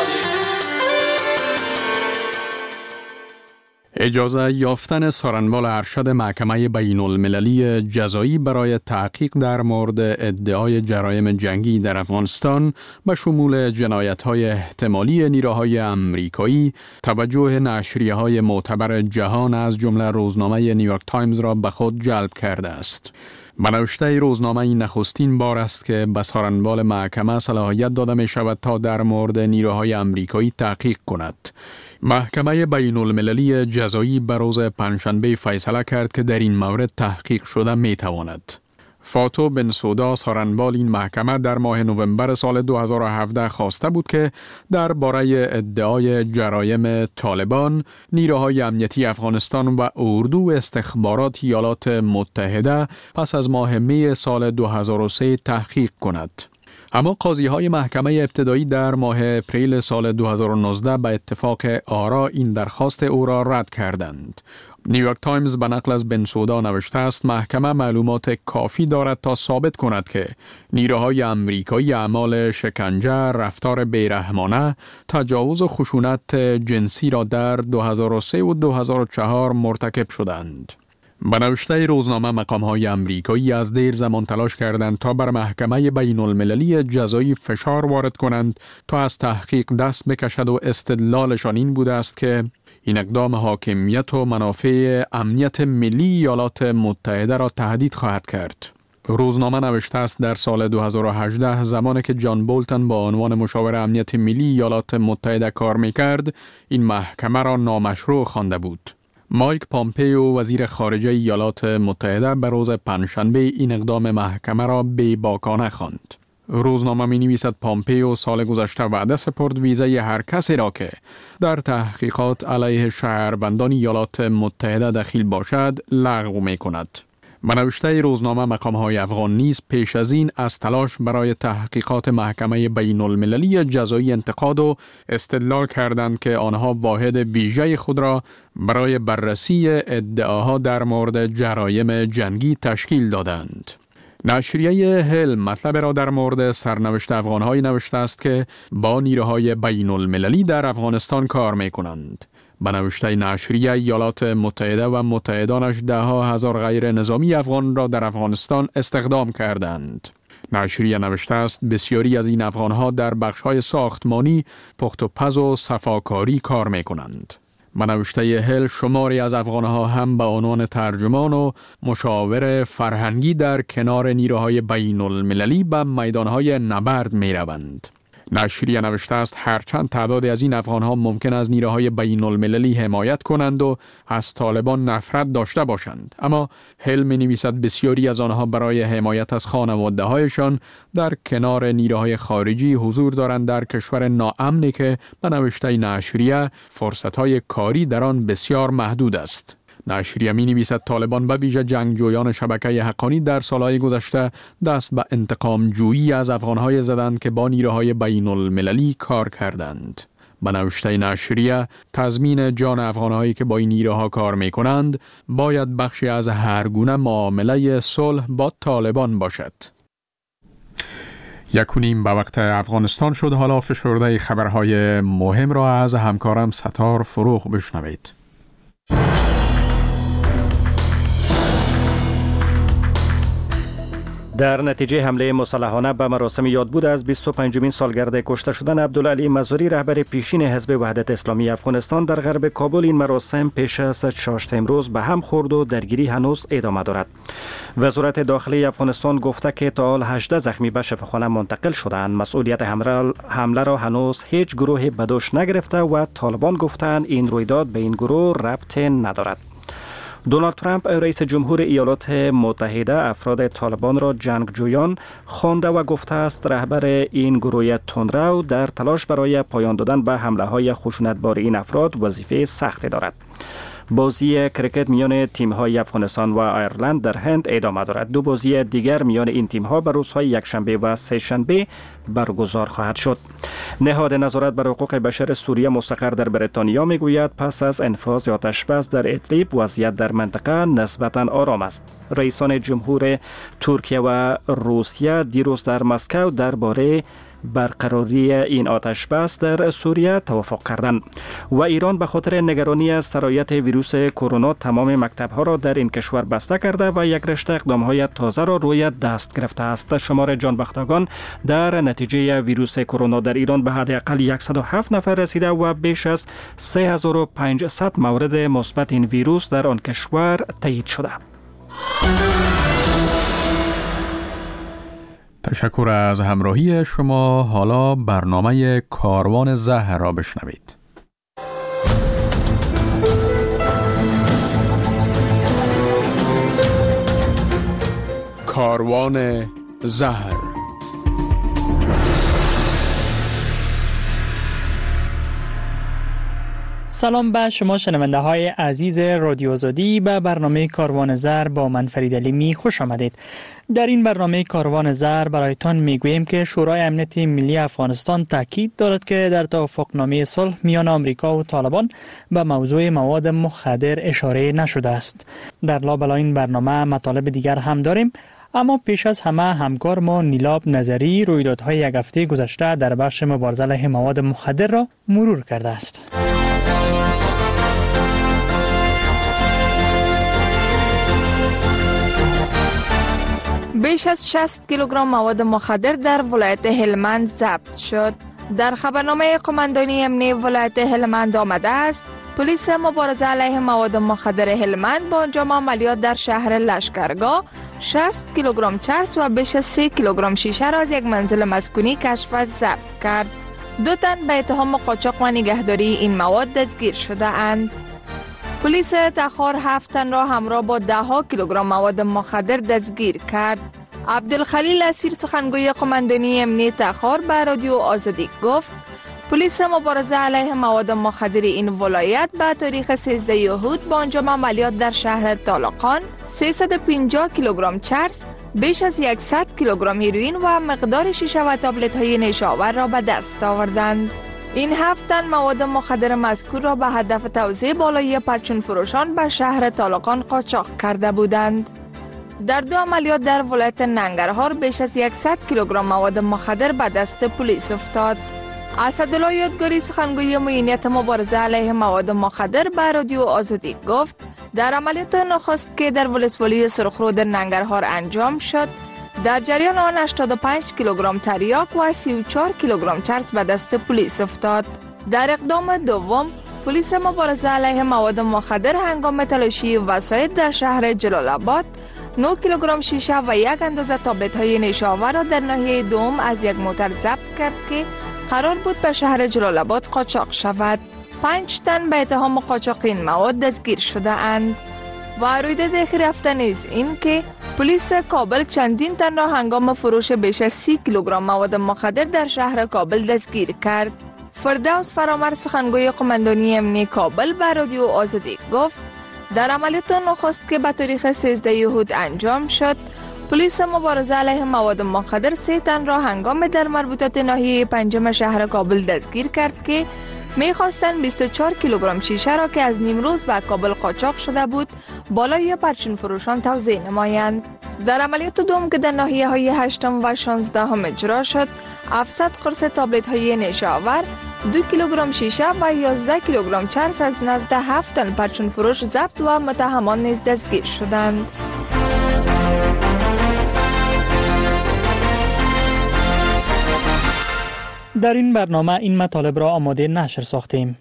اجازه یافتن سارنوال ارشد محکمه بین المللی جزایی برای تحقیق در مورد ادعای جرایم جنگی در افغانستان به شمول جنایت‌های احتمالی نیروهای امریکایی، توجه نشریه‌های معتبر جهان از جمله روزنامه نیویورک تایمز را به خود جلب کرده است. به نوشته روزنامه نخستین بار است که به سارنوال محکمه صلاحیت داده می شود تا در مورد نیروهای امریکایی تحقیق کند. محکمه بین المللی جزایی به روز پنجشنبه فیصله کرد که در این مورد تحقیق شده می تواند. فاتو بنسودا سارنوال این محکمه در ماه نوامبر سال دو هزار و هفده خواسته بود که درباره ادعای جرایم طالبان، نیروهای امنیتی افغانستان و اردو استخبارات ایالات متحده پس از ماه می سال دو هزار و سه تحقیق کند. اما قاضی های محکمه ابتدایی در ماه اپریل سال دو هزار و نوزده به اتفاق آرا این درخواست او را رد کردند. نیویورک تایمز به نقل از بنسودا نوشته است محکمه معلومات کافی دارد تا ثابت کند که نیروهای امریکایی اعمال شکنجه، رفتار بیرحمانه، تجاوز و خشونت جنسی را در دو هزار و سه و دو هزار و چهار مرتکب شدند. به نوشته روزنامه مقام‌های امریکایی از دیر زمان تلاش کردند تا بر محکمه بین المللی جزایی فشار وارد کنند تا از تحقیق دست بکشد و استدلالشان این بوده است که این اقدام حاکمیت و منافع امنیت ملی ایالات متحده را تهدید خواهد کرد. روزنامه نوشته است در سال دو هزار و هجده زمانی که جان بولتن با عنوان مشاور امنیت ملی ایالات متحده کار می‌کرد، این محکمه را نامشروع خوانده بود. مایک پامپیو وزیر خارجه ایالات متحده به روز پنجشنبه این اقدام محکمه را بی‌باکانه خواند. روزنامه می نویسد پامپیو سال گذشته وعده سپرد ویزای هر کسی را که در تحقیقات علیه شهروندان ایالات متحده دخیل باشد لغو می کند. به نوشته روزنامه مقام‌های افغان نیز پیش از این از تلاش برای تحقیقات محکمه بین المللی جزایی انتقاد و استدلال کردند که آنها واحد ویژه خود را برای بررسی ادعاها در مورد جرایم جنگی تشکیل دادند. نشریه هل مطلب را در مورد سرنوشت افغان‌های نوشته است که با نیروهای بین المللی در افغانستان کار می کنند. به نوشته نشریه ایالات متحده و متحدانش ده ها هزار غیر نظامی افغان را در افغانستان استخدام کردند. نشریه نوشته است بسیاری از این افغان‌ها در بخش‌های ساختمانی، پخت و پز و صفاکاری کار می کنند. به نوشته هل شماری از افغان‌ها هم به عنوان ترجمان و مشاور فرهنگی در کنار نیروهای بین المللی به میدان‌های نبرد می روند. نشریه نوشته است هرچند تعدادی از این افغان‌ها ممکن است نیروهای بین المللی حمایت کنند و از طالبان نفرت داشته باشند، اما هل می نویسد بسیاری از آنها برای حمایت از خانواده‌هایشان در کنار نیروهای خارجی حضور دارند در کشور ناامنی که به نوشته نشریه فرصت‌های کاری در آن بسیار محدود است. نشریه می نویسد طالبان به ویژه جنگجویان شبکه حقانی در سالهای گذشته دست به انتقام جویی از افغانهای زدند که با نیروهای بین المللی کار کردند. به نوشته نشریه تضمین جان افغانهایی که با این نیروها کار می کنند باید بخشی از هر گونه معامله صلح با طالبان باشد. یک و نیم به وقت افغانستان شد. حالا فشرده خبرهای مهم را از همکارم ستار فروغ بشنوید. در نتیجه حمله مسلحانه به مراسم یادبود از بیست و پنجمین سالگرد کشته شدن عبدالعلی مزاری رهبر پیشین حزب وحدت اسلامی افغانستان در غرب کابل، این مراسم پیش از چاشت امروز به هم خورد و درگیری هنوز ادامه دارد. وزارت داخلی افغانستان گفته که تا حال هجده زخمی به شفاخانه منتقل شدند. مسئولیت حمله را هنوز هیچ گروهی به دوش نگرفته و طالبان گفتند این رویداد به این گروه ربط ندارد. دونالد ترامپ رئیس جمهور ایالات متحده افراد طالبان را جنگجویان خوانده و گفته است رهبر این گروه تندرو در تلاش برای پایان دادن به حمله های خشونتبار این افراد وظیفه سختی دارد. بازی کرکت میان تیم‌های افغانستان و آیرلند در هند ادامه دارد. دو بازی دیگر میان این تیم‌ها به روزهای یکشنبه و سه شنبه برگزار خواهد شد. نهاد نظارت بر حقوق بشر سوریه مستقر در بریتانیا میگوید پس از انفاذ آتش بس در ادلیب وضعیت در منطقه نسبتاً آرام است. رئیسان جمهور ترکیه و روسیه دیروز در مسکو درباره برقراری این آتش بس در سوریه توافق کردند و ایران به خاطر نگرانی از سرایت ویروس کرونا تمام مکتب‌ها را در این کشور بسته کرده و یک رشته اقدام‌های تازه را روی دست گرفته است. شمار جانباختگان در نتیجه ویروس کرونا در ایران به حداقل صد و هفت نفر رسیده و بیش از سه هزار و پانصد مورد مثبت این ویروس در آن کشور تایید شده. تشکر از همراهی شما. حالا برنامه کاروان زهر را بشنوید. کاروان زهر. سلام به شما شنونده های عزیز رادیو آزادی. به برنامه کاروان زر با من فرید علیمی خوش آمدید. در این برنامه کاروان زر برایتان میگوییم که شورای امنیت ملی افغانستان تاکید دارد که در توافقنامه صلح میان آمریکا و طالبان به موضوع مواد مخدر اشاره نشده است. در لابلای این برنامه مطالب دیگر هم داریم، اما پیش از همه همکار ما نیلاب نظری رویدادهای یک هفته گذشته در بخش مبارزه علیه مواد مخدر را مرور کرده است. بیش از شصت کیلوگرم مواد مخدر در ولایت هلمند ضبط شد. در خبرنامه قماندانی امنیتی ولایت هلمند آمده است پلیس مبارزه علیه مواد مخدر هلمند با انجام عملیات در شهر لشکرگاه شصت کیلوگرم چرس و بیش از سه کیلوگرم شیشه را از یک منزل مسکونی کشف و ضبط کرد. دو تن به اتهام قاچاق و نگهداری این مواد دستگیر شده اند. پلیس تخار هفت تن را همراه با ده ها کیلوگرم مواد مخدر دستگیر کرد. عبدالخلیل اسیر سخنگوی قماندانی امنیتی تخار به رادیو آزادی گفت پلیس مبارزه علیه مواد مخدر این ولایت به تاریخ سیزده یهود با انجام عملیات در شهر طالقان سیصد و پنجاه کیلوگرم چرس، بیش از صد کیلوگرم هیروئین و مقدار شیشه و تابلت های نشاور را به دست آوردند. این هفت تن مواد مخدر مذکور را به هدف توزیع بالایی پرچون فروشان به شهر طالقان قاچاق کرده بودند. در دو عملیات در ولایت ننگرهار بیش از صد کیلوگرم مواد مخدر به دست پلیس افتاد. اسدالله یادگاری سخنگوی معینیت مبارزه علیه مواد مخدر به رادیو آزادی گفت در عملیات نخست که در ولسوالی سرخرود ننگرهار انجام شد، در جریان آن هشتاد و پنج کیلوگرم تریاک و سی و چهار کیلوگرم چرس به دست پلیس افتاد. در اقدام دوم، پلیس مبارزه علیه مواد مخدر هنگام تلاشی وسایل در شهر جلال آباد نه کیلوگرم شیشه و یک اندازه تابلت های نیشاور را در ناحیه دوم از یک موتر ضبط کرد که قرار بود به شهر جلال آباد قاچاق شود. پنج تن به اتهام قاچاق این مواد دستگیر شده اند. و رویداد اخیر هفته نیز این که پلیس کابل چندین تن را هنگام فروش بیش از سی کیلوگرم مواد مخدر در شهر کابل دستگیر کرد. فردوس فرامرد سخنگوی قماندانی امنی کابل به رادیو آزادی گفت در عملیات نخست که به تاریخ سیزده یهود انجام شد، پلیس مبارزه علیه مواد مخدر سه تن را هنگام در مربوطات ناحیه پنجم شهر کابل دستگیر کرد که می‌خواستند بیست و چهار کیلوگرم شیشه را که از نیمروز به کابل قاچاق شده بود بالای پرچین فروشان توزیع نمایند. در عملیات دوم که در ناحیه های هشتم و شانزدهم اجرا شد، هفتصد قرص تابلت های نیشاور، دو کیلوگرم شیشه و یازده کیلوگرم چرس از نزد هفت تن پرچین فروش ضبط و متهمان نیز دستگیر شدند. در این برنامه این مطالب را آماده نشر ساختیم.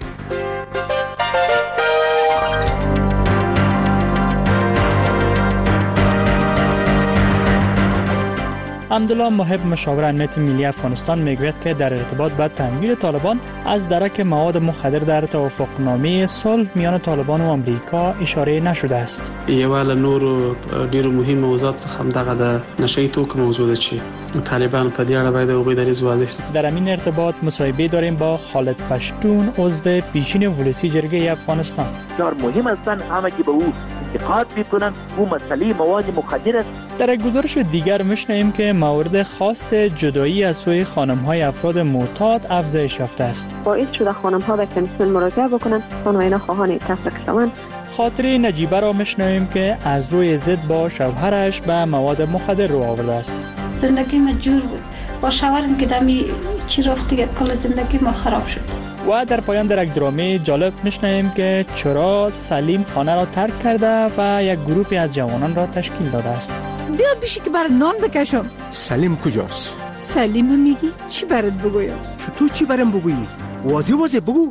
عبدالله محب مشاور امنیت ملی افغانستان میگوید که در ارتباط با تمویل طالبان از درک مواد مخدر در توافقنامه صلح میان طالبان و امریکا اشاره نشده است. یو له نورو ډیرو مهم موضوعات څخه هم دغه د نشئی توکو موضوع ده چې طالبان په دې اړه باید هغوی دریځ واضح شي. در همین ارتباط مصاحبه داریم با خالد پشتون عضو پیشین ولسی جرگه افغانستان. بسیار مهم هستند همه که به او انتقاد میکنن او مسئله مواد مخدر است. در یک گزارش دیگر میشنویم که مورد خواست جدایی از سوی خانم‌های افراد معتاد افزایش یافته است. باعث شده خانم‌ها به کمیسیون مراجعه بکنند تا اینا خواهان تفریق شوند. خاطره نجیبه را میشنویم که از روی ضد با شوهرش به مواد مخدر رو آورده است. زندگی ما جور بود. با شوهرم که دمی چی رفت دیگه کل زندگی ما خراب شد. و در پایان در یک درامه جالب میشنویم که چرا سلیم خانه را ترک کرده و یک گروهی از جوانان را تشکیل داده است. بیا بیشی که برات نان بکشم. سلیم کجاست؟ سلیم میگی چی برات بگویم؟ چطور چی برام بگویی؟ واضح واضح بگو.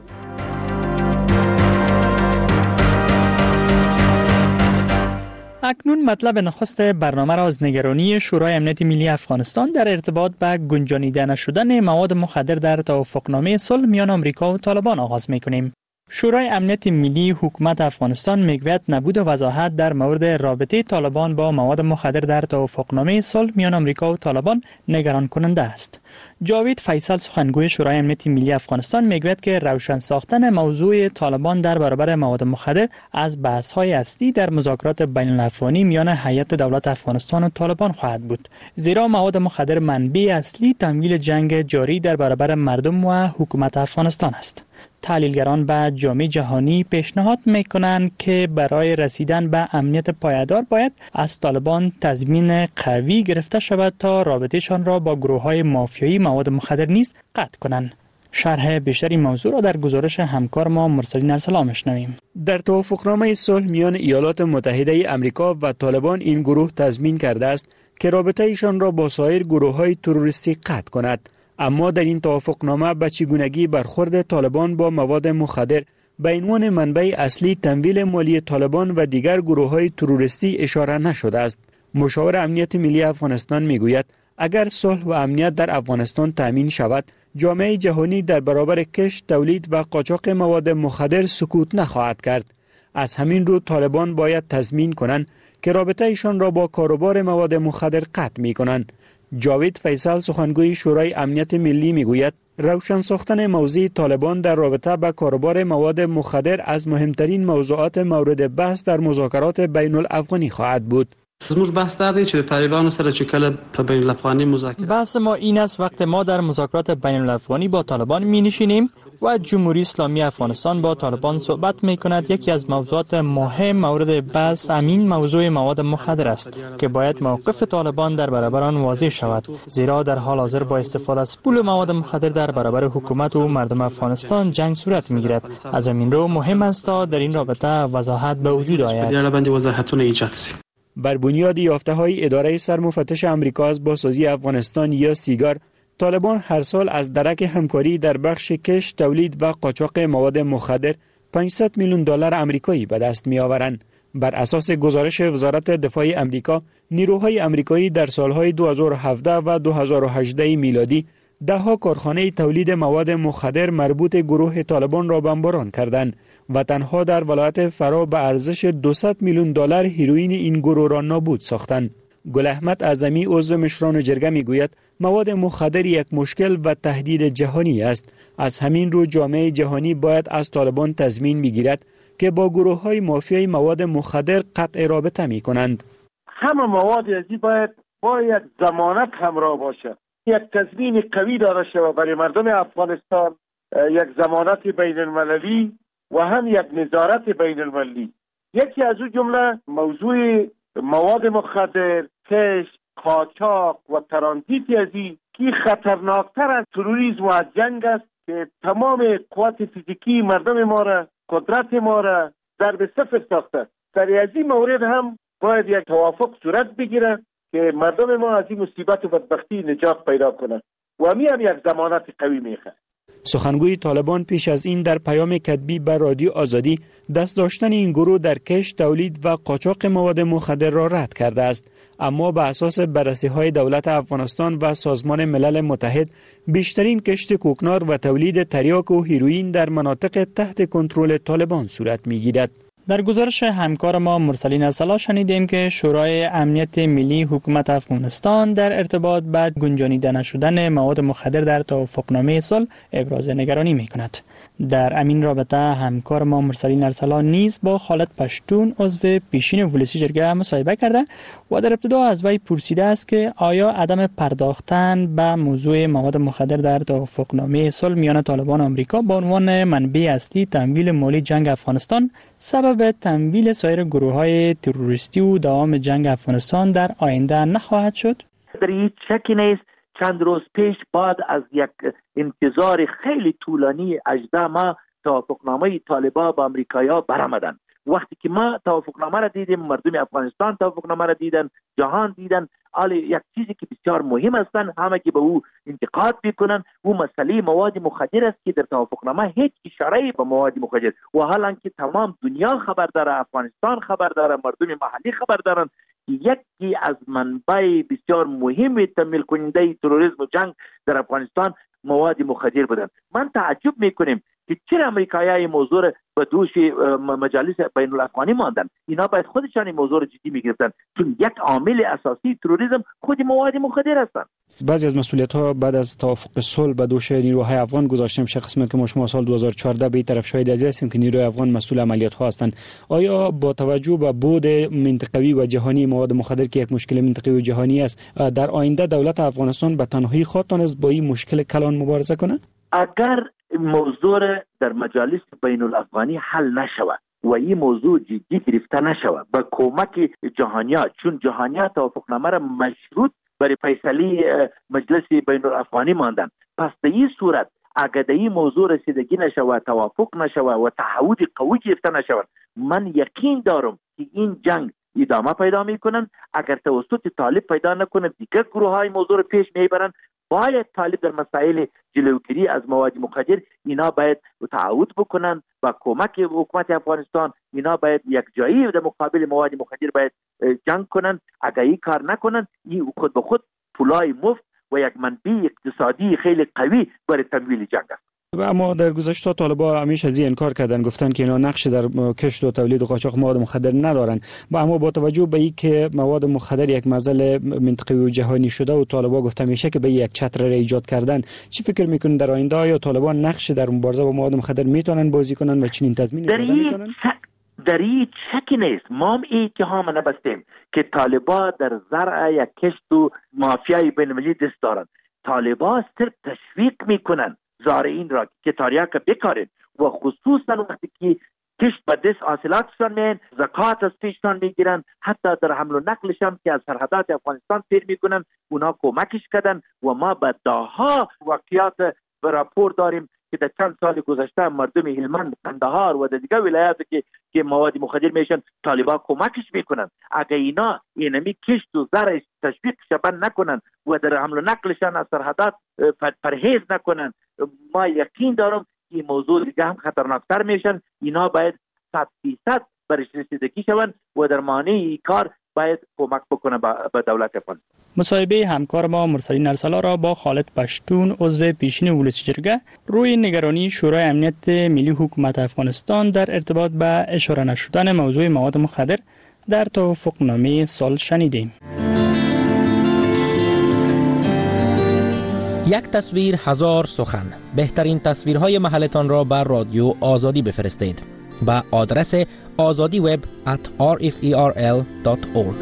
اکنون مطلب نخست برنامه را از نگرانی شورای امنیت ملی افغانستان در ارتباط به گنجانیده نشدن مواد مخدر در توافقنامه صلح میان آمریکا و طالبان آغاز می‌کنیم. شورای امنیت ملی حکومت افغانستان میگوید نبود وضاحت در مورد رابطه طالبان با مواد مخدر در توافقنامه صلح میان آمریکا و طالبان نگران کننده است. جاوید فیصل سخنگوی شورای امنیت ملی افغانستان میگوید که روشن ساختن موضوع طالبان در برابر مواد مخدر از بحث‌های اصلی در مذاکرات بین الافغانی میان هیئت دولت افغانستان و طالبان خواهد بود، زیرا مواد مخدر منبع اصلی تمویل جنگ جاری در برابر مردم و حکومت افغانستان است. تحلیلگران به جامعه جهانی پیشنهاد میکنند که برای رسیدن به امنیت پایدار باید از طالبان تضمین قوی گرفته شود تا رابطهشان را با گروه‌های مافیایی مواد مخدر نیز قطع کنند. شرح بیشتری موضوع را در گزارش همکار ما مرسلین ارسلان میشنویم. در توافقنامه صلح میان ایالات متحده آمریکا و طالبان این گروه تضمین کرده است که رابطه ایشان را با سایر گروه‌های تروریستی قطع کند. اما در این توافقنامه به چگونگی برخورد طالبان با مواد مخدر به عنوان منبع اصلی تمویل مالی طالبان و دیگر گروه‌های تروریستی اشاره نشده است. مشاور امنیت ملی افغانستان میگوید اگر صلح و امنیت در افغانستان تامین شود، جامعه جهانی در برابر کشت، تولید و قاچاق مواد مخدر سکوت نخواهد کرد. از همین رو طالبان باید تضمین کنند که رابطه ایشان را با کاروبار مواد مخدر قطع می کنند. جاوید فیصل سخنگوی شورای امنیت ملی میگوید روشن ساختن موضع طالبان در رابطه با کاروبار مواد مخدر از مهمترین موضوعات مورد بحث در مذاکرات بین الافغانی خواهد بود. زموږ بحث دا دی چې د طالبانو سره چې کله په بین الافغاني مذاکرات بحث ما این است وقت ما در مذاکرات بین الافغانی با طالبان می نشینیم و جمهوری اسلامی افغانستان با طالبان صحبت می کند، یکی از موضوعات مهم مورد بحث همین موضوع مواد مخدر است که باید موقف طالبان در برابر آن واضح شود، زیرا در حال حاضر با استفاده از پول مواد مخدر در برابر حکومت و مردم افغانستان جنگ صورت می گیرد. از همین رو مهم است تا در این رابطه وضاحت به وجود آید. بر بنیاد یافته‌های اداره سرمفتش آمریکا از بازسازی افغانستان یا سیگار، طالبان هر سال از درک همکاری در بخش کشت، تولید و قاچاق مواد مخدر پانصد میلیون دلار آمریکایی به دست می‌آورند. بر اساس گزارش وزارت دفاع آمریکا، نیروهای آمریکایی در سالهای دو هزار و هفده و دو هزار و هجده میلادی ده ها کارخانه تولید مواد مخدر مربوط گروه طالبان را بمباران کردند و تنها در ولایت فرا به ارزش دویست میلیون دلار هیروئین این گروه را نابود ساختند. گل احمد اعظمی عضو مشران جرگه میگوید مواد مخدر یک مشکل و تهدید جهانی است. از همین رو جامعه جهانی باید از طالبان تضمین میگیرد که با گروه های مافیای مواد مخدر قطع رابطه می کنند. همه مواد ازی باید با یک ضمانت همراه باشه، یک تضمین قوی داره شود برای مردم افغانستان، یک ضمانت بین المللی و هم یک نظارت بین المللی. یکی از او جمله موضوع مواد مخدر، کشت، قاچاق و ترانزیت ازی که خطرناکتر از تروریسم و از جنگ است که تمام قوت فیزیکی مردم ما را، قدرت ما را ضرب صفر ساخته. در از این مورد هم باید یک توافق صورت بگیره که مردم ما از این مصیبت و بدبختی نجات پیدا کنند و همین هم یک ضمانت قوی میخواد. سخنگوی طالبان پیش از این در پیام کتبی بر رادیو آزادی دست داشتن این گروه در کشت، تولید و قاچاق مواد مخدر را رد کرده است، اما به اساس بررسی‌های دولت افغانستان و سازمان ملل متحد بیشترین کشت کوکنار و تولید تریاک و هیروئین در مناطق تحت کنترل طالبان صورت می‌گیرد. در گزارش همکار ما مرسلین ارسلا شنیدیم که شورای امنیت ملی حکومت افغانستان در ارتباط به گنجانیده نشدن مواد مخدر در توافقنامه صلح ابراز نگرانی می‌کند. در امین رابطه همکار ما مرسلین ارسلا نیز با خالد پشتون عضو پیشین ولسی جرگه مصاحبه کرده و در ابتدا از وی پرسیده است که آیا عدم پرداختن به موضوع مواد مخدر در توافقنامه صلح میان طالبان و آمریکا به عنوان منبع اصلی تمویل مالی جنگ افغانستان سبب تمویل سایر گروه‌های تروریستی و دوام جنگ افغانستان در آینده نخواهد شد؟ در هیچ شکی نیست. چند روز پیش بعد از یک انتظار خیلی طولانی هجده ماه توافقنامه طالبان با امریکایی‌ها برآمدند. وقتی که ما توافقنامه را دیدیم، مردم افغانستان توافقنامه را دیدن، جهان دیدن، حالا یک چیزی که بسیار مهم هستند همه که به او انتقاد میکنن او مسئله مواد مخدر است که در توافقنامه هیچ اشاره به مواد مخدر و حالا که تمام دنیا خبر داره، افغانستان خبر داره، مردم محلی خبر دارن که یکی از منبع بسیار مهم تمویل کننده تروریسم و جنگ در افغانستان مواد مخدر بودن. من تعجب میکنیم که چرا امریکایی‌ها موضوع را به دوش مجالس بین الافغانی ماندن. اینا باید خودشان این موضوع را جدی میگرفتن، چون یک عامل اساسی تروریسم خود مواد مخدر هستند. بعضی از مسئولیت‌ها بعد از توافق صلح به دوش نیروهای افغان گذاشته میشه، قسمت که ما شما سال دو هزار و چهارده به طرف شاهد از هستیم که نیروهای افغان مسئول عملیات‌ها هستند. آیا با توجه به بعد منطقوی و جهانی مواد مخدر که یک مشکل منطقوی و جهانی است، در آینده دولت افغانستان به تنهایی خود تونست با این مشکل کلان مبارزه کنه؟ اگر موضوع در مجالس بین الافغانی حل نشود و این موضوع جدی گرفته نشود با کمک جهانیات، چون جهانیات توافقنامه را مشروط برای فیصله مجلس بین الافغانی ماندن، پس در این صورت اگر در این موضوع رسیدگی نشود، توافق نشود و تعهد قوی گرفته نشود، من یقین دارم که این جنگ ادامه پیدا میکنن. اگر توسط طالب پیدا نکنه، دیگر گروه های موضوع را پیش میبرن. باید طالب در مسائل جلوگیری از مواد مخدر اینا باید تعهد بکنن با کمک حکومت افغانستان. اینا باید یک جایی در مقابل مواد مخدر باید جنگ کنن. اگر این کار نکنن، این خود به خود پولای مفت و یک منبع اقتصادی خیلی قوی برای تمویل جنگ است. اما در گذشته طالبان همیشه از این انکار کردن، گفتن که اینا نقش در کشت و تولید و قاچاق مواد مخدر ندارن. و اما با توجه به اینکه مواد مخدر یک مسئله منطقه‌ای و جهانی شده و طالبان گفتن میشه که به یک چتر را ایجاد کردن، چی فکر میکنن در آینده آیا طالبان نقش در مبارزه با مواد مخدر میتونن بازی کنن و چنین تضمینی داده میتونن؟ در این شکی نیست. ما هم ای که ها نبستیم که طالبان در زرع یک کشت و مافیای بین المللی دست دارن. طالبان صرف تشویق میکنن زارعین را که تاریخ بکارن و خصوصا وقتی که کشت به دست حاصلاتشان میان، زکات از پیششان میگیرن، حتی در حمل و نقلشان که از سرحدات افغانستان پیر میکنن اونا کمکش کردن و ما به داها واقعیات به راپور داریم که در چند سال گذشته مردم هلمند، قندهار و دیگر ولایات که که مواد مخدر میشن طالبان کمکش میکنن. اگه اینا اینمی کشت و زرع تشویق شبن نکنن و در حمل و نقلشان از سرحدات پرهیز نکنن، ما یقین دارم که موضوع دیگه هم خطرناکتر میشن. اینا باید صد فیصد برش رسیدگی شون و در معنی کار باید کمک بکنه به دولت افغانستان. مصاحبه همکار ما مرسلین ارسلا را با خالد پشتون عضو پیشین ولسی جرگه روی نگرانی شورای امنیت ملی حکومت افغانستان در ارتباط به اشاره نشدن موضوع مواد مخدر در توافقنامه صلح شنیدیم. یک تصویر هزار سخن. بهترین تصویرهای محلتان را بر رادیو آزادی بفرستید با آدرس آزادی وب ات آر اف ای آر ال دات اورگ.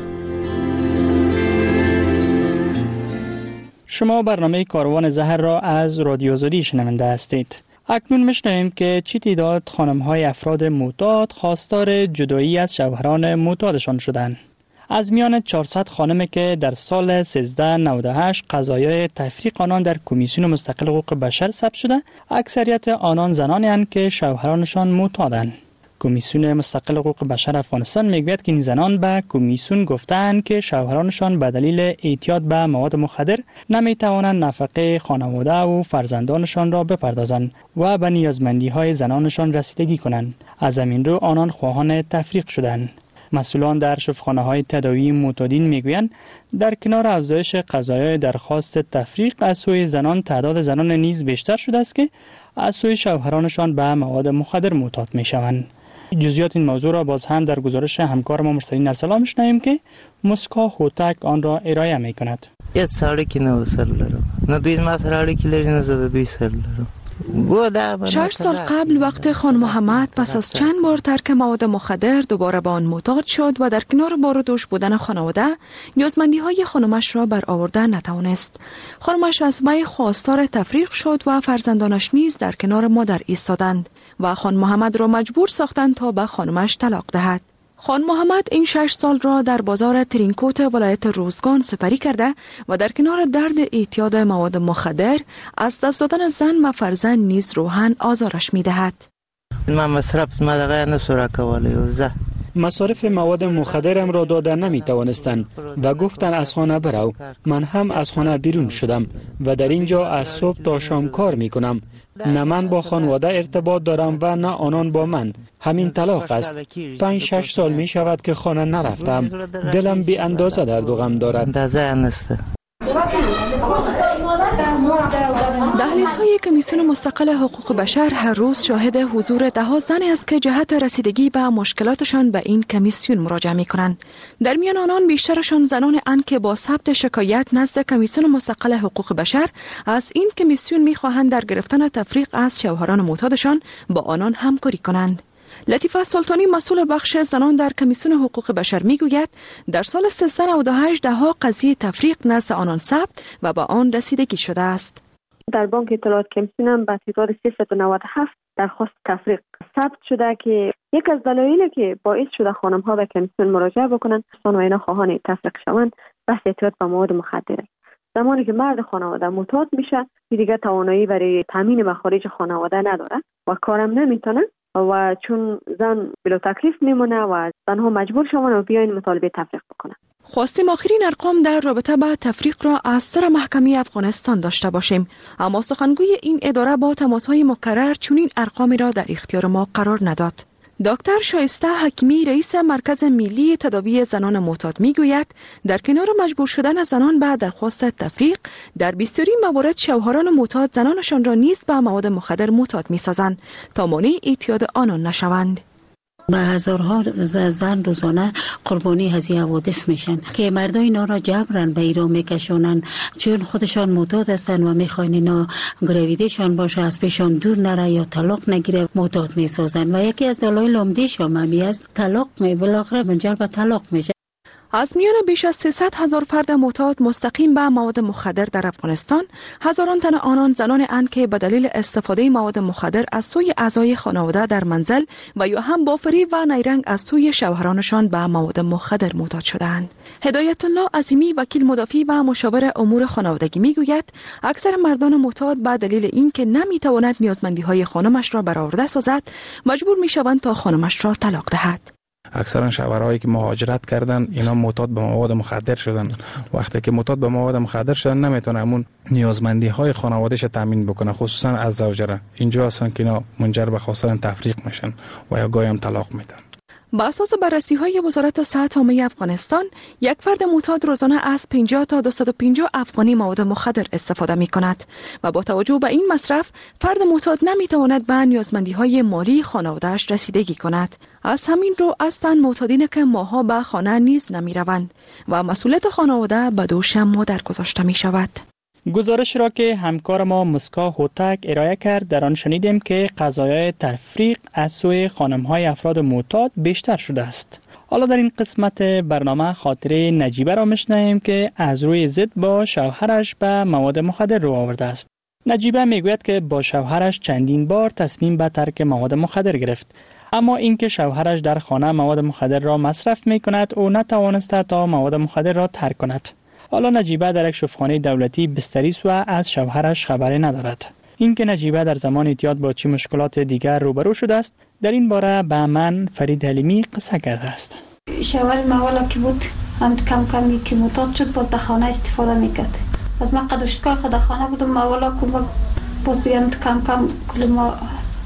شما برنامه کاروان زهر را از رادیو آزادی شنونده هستید. اکنون میشنویم که چی تعداد خانم‌های افراد معتاد خواستار جدایی از شوهران معتادشان شدند. از میان چهارصد خانمی که در سال سیزده نود و هشت قضایای تفریق آنان در کمیسیون مستقل حقوق بشر ثبت شده، اکثریت آنان زنانی اند که شوهرانشان معتادند. کمیسیون مستقل حقوق بشر افغانستان میگوید که این زنان به کمیسیون گفتند که شوهرانشان به دلیل اعتیاد به مواد مخدر نمیتوانند نفقه خانواده و فرزندانشان را بپردازند و به نیازمندی‌های زنانشان رسیدگی کنند. از همین رو آنان خواهان تفریق شدند. مسئولان در شفاخانه‌های تداوی معتادین میگویند در کنار افزایش قضایای درخواست تفریق از سوی زنان، تعداد زنان نیز بیشتر شده است که از سوی شوهرانشان به مواد مخدر معتاد میشوند. جزئیات این موضوع را باز هم در گزارش همکار ما مرسلین ارسلا میشنویم که مسکا هوتک آن را ارائه میکند. یه سالی که نه سال دارم، نه دوی مسئله که لری نزده دوی سال دارم. شش سال قبل وقت خان محمد پس از چند بار ترک مواد مخدر دوباره به آن معتاد شد و در کنار بار و دوش بودن خانواده نیازمندی های خانمش را برآورده نتوانست. خانمش از بی خواستار تفریق شد و فرزندانش نیز در کنار مادر ایستادند و خان محمد را مجبور ساختند تا به خانمش طلاق دهد. خان محمد این شش سال را در بازار ترینکوت ولایت روزگان سپری کرده و در کنار درد اعتیاد مواد مخدر از دست دادن زن و فرزند نیز روحاً آزارش می دهد. من مصرف مدغه نسوره کولی و زه مصارف مواد مخدرم را داده نمی توانستند و گفتن از خانه برو. من هم از خانه بیرون شدم و در اینجا از صبح تا شام کار می کنم. نه من با خانواده ارتباط دارم و نه آنان با من. همین طلاق است. پنج شش سال می شود که خانه نرفتم. دلم بی اندازه درد و غم دارد. دهلیزهای کمیسیون مستقل حقوق بشر هر روز شاهد حضور ده زنی است که جهت رسیدگی به مشکلاتشان به این کمیسیون مراجعه می کنند. در میان آنان بیشترشان زنان اند که با ثبت شکایت نزد کمیسیون مستقل حقوق بشر از این کمیسیون می خواهند در گرفتن تفریق از شوهران معتادشان با آنان همکاری کنند. لطیفه سلطانی مسئول بخش زنان در کمیسیون حقوق بشر میگوید در سال سیزده نود و هشت دهها قضیه تفریق نزد آنان ثبت و به آن رسیدگی شده است. در بانک اطلاعات کمیسیون هم به تعداد سیصد و نود و هفت درخواست تفریق ثبت شده که یک از دلایلی که باعث شده خانم ها به کمیسیون مراجعه بکنند و اینا خواهان تفریق شوند بحث اعتیاد به مواد مخدر است. زمانی که مرد خانواده معتاد میشه دیگه توانایی برای تامین مخارج خانواده نداره و کارم نمیتونه و چون زن بلا تکلیف میمونه و زنها مجبور شوند و بیاین مطالبه تفریق بکنن. خواستیم آخرین ارقام در رابطه با تفریق را از سر محکمه افغانستان داشته باشیم، اما سخنگوی این اداره با تماس‌های مکرر چنین ارقامی را در اختیار ما قرار نداد. دکتر شایسته حکیمی رئیس مرکز ملی تداوی زنان معتاد میگوید در کنار مجبور شدن زنان به درخواست تفریق در بسیاری موارد شوهران معتاد زنانشان را نیز به مواد مخدر معتاد میسازند تا مانع اعتیاد آنان نشوند. به هزارها زن روزانه قربانی هذه حوادث میشن که مردای اینا را جبران به ایران میکشونن چون خودشان معتاد هستن و میخواین اینا گرویدهشان باشه از پیشان دور نره یا طلاق نگیره معتاد میسازن و یکی از دلایل عمده‌ش هم است طلاق می بالاخره منجر به طلاق میشه. از میان بیش از سیصد هزار فرد معتاد مستقیم به مواد مخدر در افغانستان، هزاران تن آنان زنان اند که به دلیل استفاده مواد مخدر از سوی اعضای خانواده در منزل و یا هم با فریب و نیرنگ از سوی شوهرانشان به مواد مخدر معتاد شدند. هدایت الله عظیمی وکیل مدافع و مشاور امور خانوادگی میگوید اکثر مردان معتاد به دلیل اینکه نمیتواند نیازمندی‌های خانمش را برآورده سازد، مجبور میشوند تا خانمش را طلاق دهد. اکثرا شوهرهایی که مهاجرت کردن اینا معتاد به مواد مخدر شدن. وقتی که معتاد به مواد مخدر شدن نمیتونه همون نیازمندی های خانواده‌اش تامین بکنه، خصوصا از زوجره. اینجا هستن که اینا منجر به خواستن تفریق میشن و یا گاهی هم طلاق میدن. با اساس بررسی های وزارت صحت عامه افغانستان، یک فرد معتاد روزانه از پنجاه تا دویست و پنجاه افغانی مواد مخدر استفاده می کند و با توجه به این مصرف، فرد معتاد نمی تواند به نیازمندی های مالی خانواده‌اش رسیدگی کند. از همین رو هستند معتادین که ماها به خانه نیز نمی روند و مسئولیت خانواده به دوش مادر گذاشته می شود. گزارش را که همکار ما مسکا هوتک ارائه کرد، در آن شنیدیم که قضایای تفریق از سوی خانم‌های افراد معتاد بیشتر شده است. حالا در این قسمت برنامه خاطره نجیبه را میشنویم که از روی ضد با شوهرش به مواد مخدر رو آورده است. نجیبه میگوید که با شوهرش چندین بار تصمیم به ترک مواد مخدر گرفت، اما اینکه شوهرش در خانه مواد مخدر را مصرف میکند او نتوانسته تا مواد مخدر را ترک کند. حالا نجیبه در یک شفاخانه دولتی بستری است و از شوهرش خبری ندارد. اینکه نجیبه در زمان اعتیاد با چه مشکلات دیگر روبرو شده است، در این باره به من فرید حلیمی قصه کرده است. شوهر ما که بود هم کم کمی که معتاد شد، باز در خانه استفاده میکرد. از من قدوشتگاه خود خانه بودم، مولا که باز هم کم کم کل ما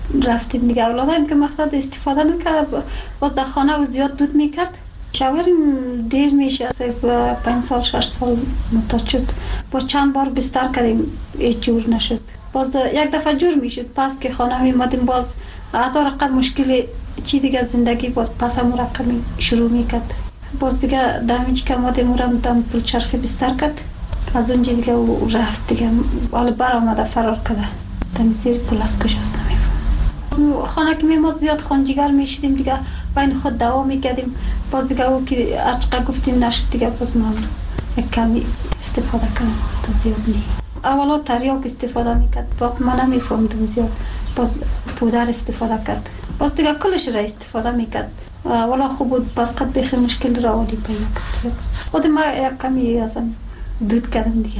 رفتیم دیگه. اولادم که مقصد استفاده نکرد، باز در خانه و زیاد دود میکرد. شوهرم دیر میشه، از پنج سال شش سال معتاد شد. با چند بار بستر کردیم هیچ جور نشد. باز یک دفعه جور میشد، پس که خانه میمدیم باز هزار رقم مشکل چی دیگه زندگی باز پس هم رقمی شروع میکرد. باز دیگه دمیج که آمدیم اورم دم پل چرخی بستر کرد، از اونجا دیگه او رفت دیگه. حالا بر آمده فرار کرده، دم زیر پل از کجاست نمیفهم. خانه که میمد زیاد خونجیگر میشیدیم دیگه، بین خود دوا میکردیم. باز دیگه او که ارچقه گفتیم نشد دیگه، باز من یک کمی استفاده کردم تا زیاد نی. اولا تریاک استفاده میکرد، باز من نمیفهمدم زیاد. باز پودر استفاده کرد، باز دیگه کلش را استفاده میکرد. اولا خوب بود، باز قد بخیر مشکل را آدی پیدا کرد. خود ما یک کمی ازم دود کردم دیگه.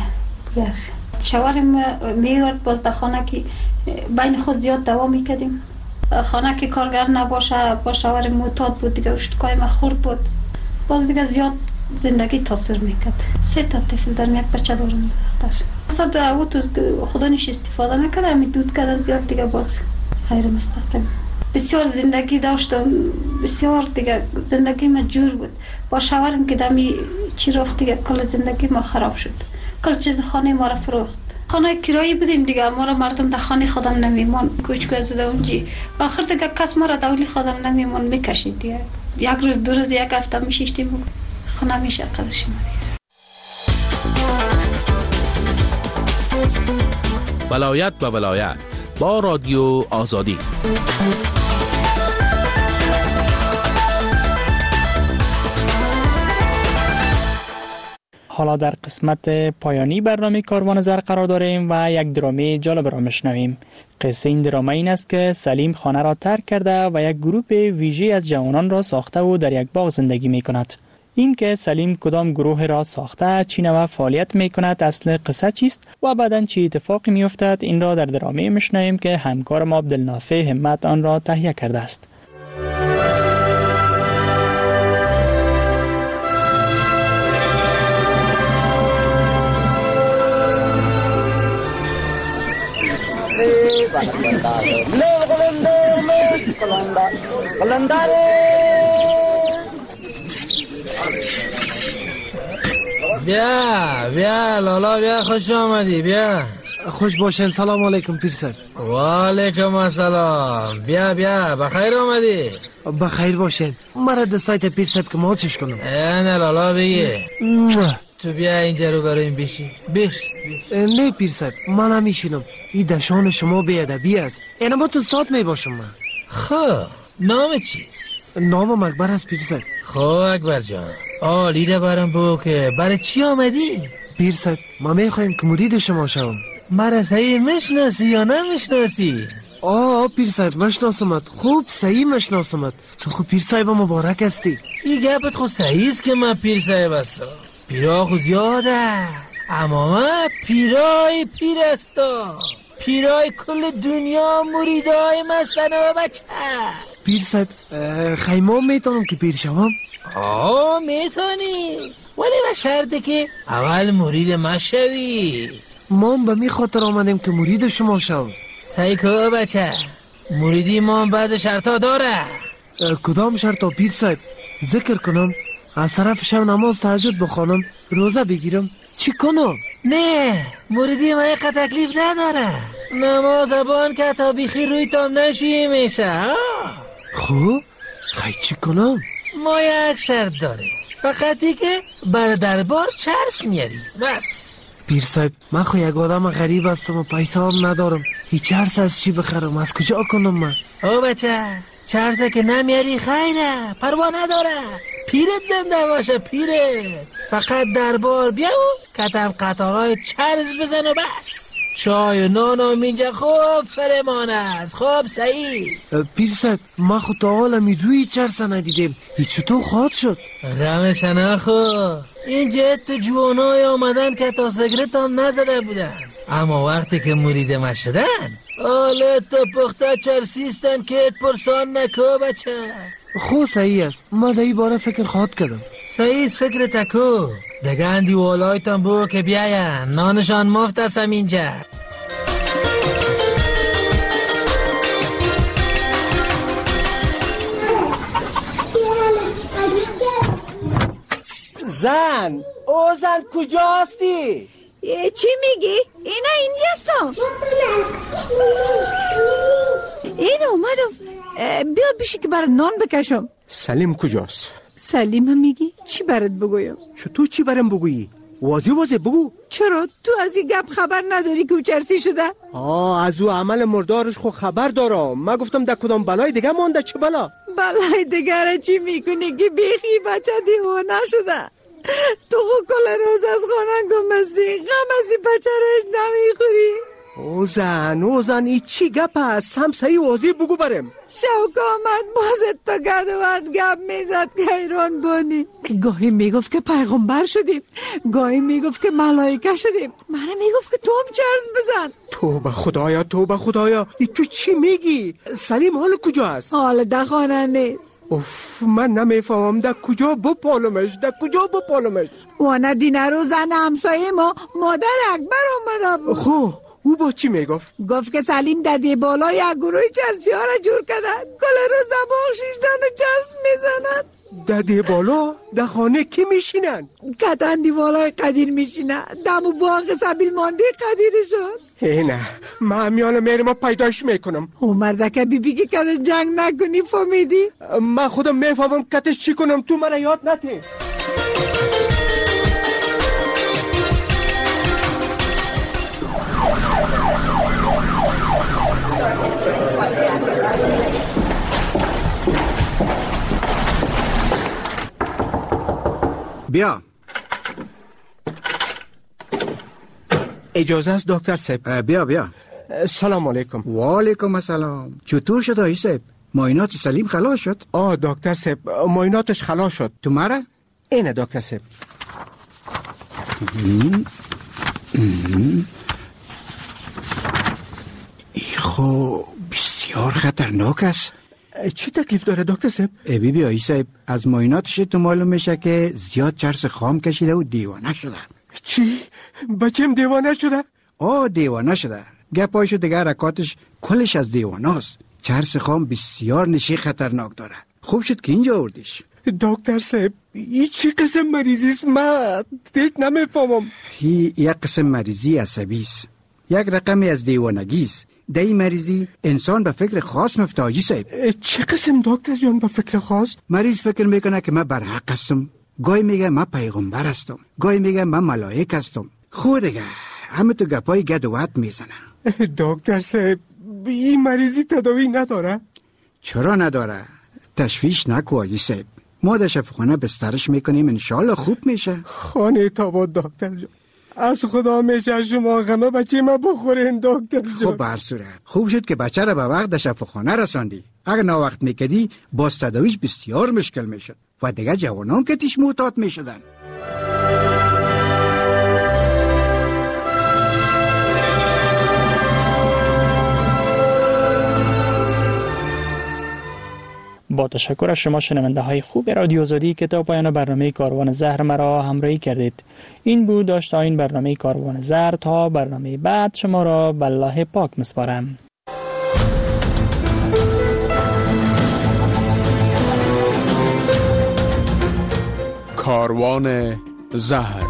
شوهرم میورد باز در خانه که بین خود زیاد دوا میکردیم. خانه که کارگر نباشه، با شوهر معتاد بود دیگه، اشتکای ما خورد بود. باز دیگه زیاد زندگی تاثیر میکرد. سه تا طفل دارم، یک بچه دارم دختر. اصلا او تو خدا نیش استفاده نکرده، می دود کرده زیاد دیگه. باز غیر مستقیم بسیار زندگی داشتم، بسیار دیگه زندگی ما جور بود. با شوهرم که دمی چی رفت دیگه، کل زندگی ما خراب شد. کل چیز خانه ما را فروخت. خانه کرایی بودیم دیگه، ما را مردم در خانه خودم نمیمان کوچ گذاشته اونجی. آخر دیگه کس ما را دولی خودم نمیمان میکشید دیگه. یک روز دو روز یک هفته میشیشتیم خانه میشه قدرشیم. ولایت به ولایت با رادیو آزادی. حالا در قسمت پایانی برنامه کاروان زر قرار داریم و یک درامه جالب را میشنویم. قصه این درامه این است که سلیم خانه را ترک کرده و یک گروه ویژه از جوانان را ساخته و در یک باغ زندگی می کند. این که سلیم کدام گروه را ساخته، چی نوع فعالیت می کند، اصل قصه چیست و بعداً چی اتفاقی می افتد، این را در درامه میشنویم که همکار ما عبدالنافع همت آن را تهیه کرده است. بیا بیا لالا بیا، خوش آمدی. بیا خوش باشین. سلام علیکم پیرسر. و علیکم السلام. بیا بیا بخیر آمدی. بخیر باشین. مرا دستایت پیرسر که ما چش کنم. نه لالا بگی تو بیا اینجا رو بریم بشی. بش نه پیرسر من نمیشینم. این دشان شما بیادبی است. اینما تو ساعت می باشم من. خب نام چیست؟ نامم اکبر است پیر صاحب. خب اکبر جان عالی را برام بگو که برای چی آمدی؟ پیر صاحب ما میخوایم که مرید شما شوم. مرا صحیح میشناسی یا نمیشناسی؟ آه پیر صاحب مشناسمت، خوب صحیح مشناسمت. تو خوب پیر صاحب مبارک هستی. این گپت خود صحیح است که من پیر صاحب هستم. پیرا خود زیاده اما من پیرای پیر هستم. پیرای کل دنیا مریدای مستن و بچه. پیر صاحب خیمه میتونم که پیر شوم؟ آه میتونی، ولی به شرطی که اول مرید ما شوی. ما به می خاطر آمدیم که مرید شما شوم. سعی که بچه مریدی ما بعض شرطا داره. کدام شرطا پیر صاحب؟ ذکر کنم، از طرف شب نماز تهجد بخوانم، روزه بگیرم، چی کنم؟ نه مریدی ما یک تکلیف نداره. نماز بان که تا بیخی روی تام نشویی میشه. خوب خیلی چی کنم؟ ما یک شرط داریم، فقطی که بر دربار چرس میاری بس. پیر صاحب من خو یک آدم غریب هستم و پیسه هم ندارم، هیچ چرس از چی بخرم؟ از کجا کنم من؟ او بچه چرسه که نمیاری خیره، پروا نداره. پیرت زنده باشه پیرت. فقط دربار بیا و کتم قطارای چرس بزن و بس. چای و نان و اینجا خوب فرمان است. خوب صحیح. پیر صاحب ما خود تا حالا می روی چرس ندیدیم، هیچ چطور خواد شد؟ غمش نخو، اینجا تو جوانای آمدن که تا سگرت هم نزده بودن، اما وقتی که مرید ما شدن حالا تا پخته چرسیستن که ات پرسان نکو بچه. خو صحیح است، ما در این باره فکر خواهد کردم. صحیح است فکر تکو. دگه اندی والایتان بو که بیاین، نانشان مفت هستم اینجا. زن، او زن کجاستی؟ چی میگی؟ اینا اینجاستم. این اومدم، بیا بیشی که برای نان بکشم. سلیم کجاست؟ سلیم هم میگی؟ چی برات بگویم؟ چطور چی برام بگویی؟ واضح واضح بگو. چرا؟ تو از این گپ خبر نداری که او چرسی شده؟ آه از او عمل مردارش خو خبر دارم. من گفتم در کدام بلای دیگه مونده. چه بلا؟ بلای دیگه چی میکنی که بیخی بچه دیوانه شده؟ تو خو کل روز از خانه گمستی، غم از این بچه رش نمیخوری. او زن او زن ای چی گپ است؟ هم صحیح واضح بگو برم. شوق آمد بازت تا گرد و گپ میزد که ایران بانی. گاهی میگفت که پیغمبر شدیم، گاهی میگفت که ملائکه شدیم، منه میگفت که تو هم چرس بزن. توبه خدایا توبه خدایا، ای تو چی میگی؟ سلیم حال کجا است؟ حال در خانه نیست. اوف من نمیفهمم در کجا بپالمش، در کجا بپالمش؟ وانا دینه رو زن همسایه ما مادر اکبر آمده بود. خو او با چی میگفت؟ گفت که سلیم ددی بالا یک گروه چرسی ها را جور کردن، کل روز بخشیشتن و چرس میزنن. ددی بالا؟ در خانه کی میشینن؟ کتن دیوالای قدیر میشینن، دم و باغ سبیل مانده قدیرشون. ای نه من میانه میرم پیداش میکنم. او مردکه بی بی که کتش جنگ نکنی فهمیدی؟ من خودم میفهمم کتش چی کنم، تو مرا یاد نده. بیا. اجازه است دکتر صاحب؟ بیا بیا. سلام علیکم. و علیکم السلام. چطور شد آقای صاحب؟ معاینات سلیم خلاص شد؟ آه دکتر صاحب معایناتش خلاص شد. تو مرا؟ اینه دکتر صاحب. ای خو بسیار خطرناک است. چی تکلیف داره دکتر صاحب؟ بی بی آقای صاحب از معایناتش تو معلوم میشه که زیاد چرس خام کشیده و دیوانه شده. چی؟ بچم دیوانه شده؟ آه دیوانه شده. گپایشو دیگه حرکاتش کلش از دیوانه است. چرس خام بسیار نشی خطرناک داره. خوب شد که اینجا آوردیش. دکتر صاحب این چی قسم مریضی است؟ من دیگه نمیفهمم. هی یک قسم مریضی عصبی است، یک رقمی از دیوانگی است. در این مریضی انسان به فکر خاص مفته حاجی صاحب. چه قسم دکتر جان به فکر خاص؟ مریض فکر میکنه که من برحق هستم، گاهی میگه من پیغمبر هستم، گاهی میگه من ملائک هستم. خود دیگه همه تو گپای گد و وط میزنه. دکتر صاحب این مریضی تداوی نداره؟ چرا نداره؟ تشویش نکو آجی صاحب. ما در شفاخانه بسترش میکنیم، انشالله خوب میشه. خانه تاباد دکتر جان، از خدا میشه شما غم بچه ما بخورین دکتر جان. خب بر صورت خوب شد که بچه را به وقت در شفاخانه رساندی. اگر نا وقت میکدی باز تداویش بسیار مشکل میشد و دیگه جوانان که تیش معتاد میشدن. با تشکر از شما شنونده های خوب رادیو آزادی که تا پایان برنامه کاروان زهر مرا همراهی کردید. این بود داشته این برنامه کاروان زهر. تا برنامه بعد شما را به الله پاک میسپارم. کاروان زهر.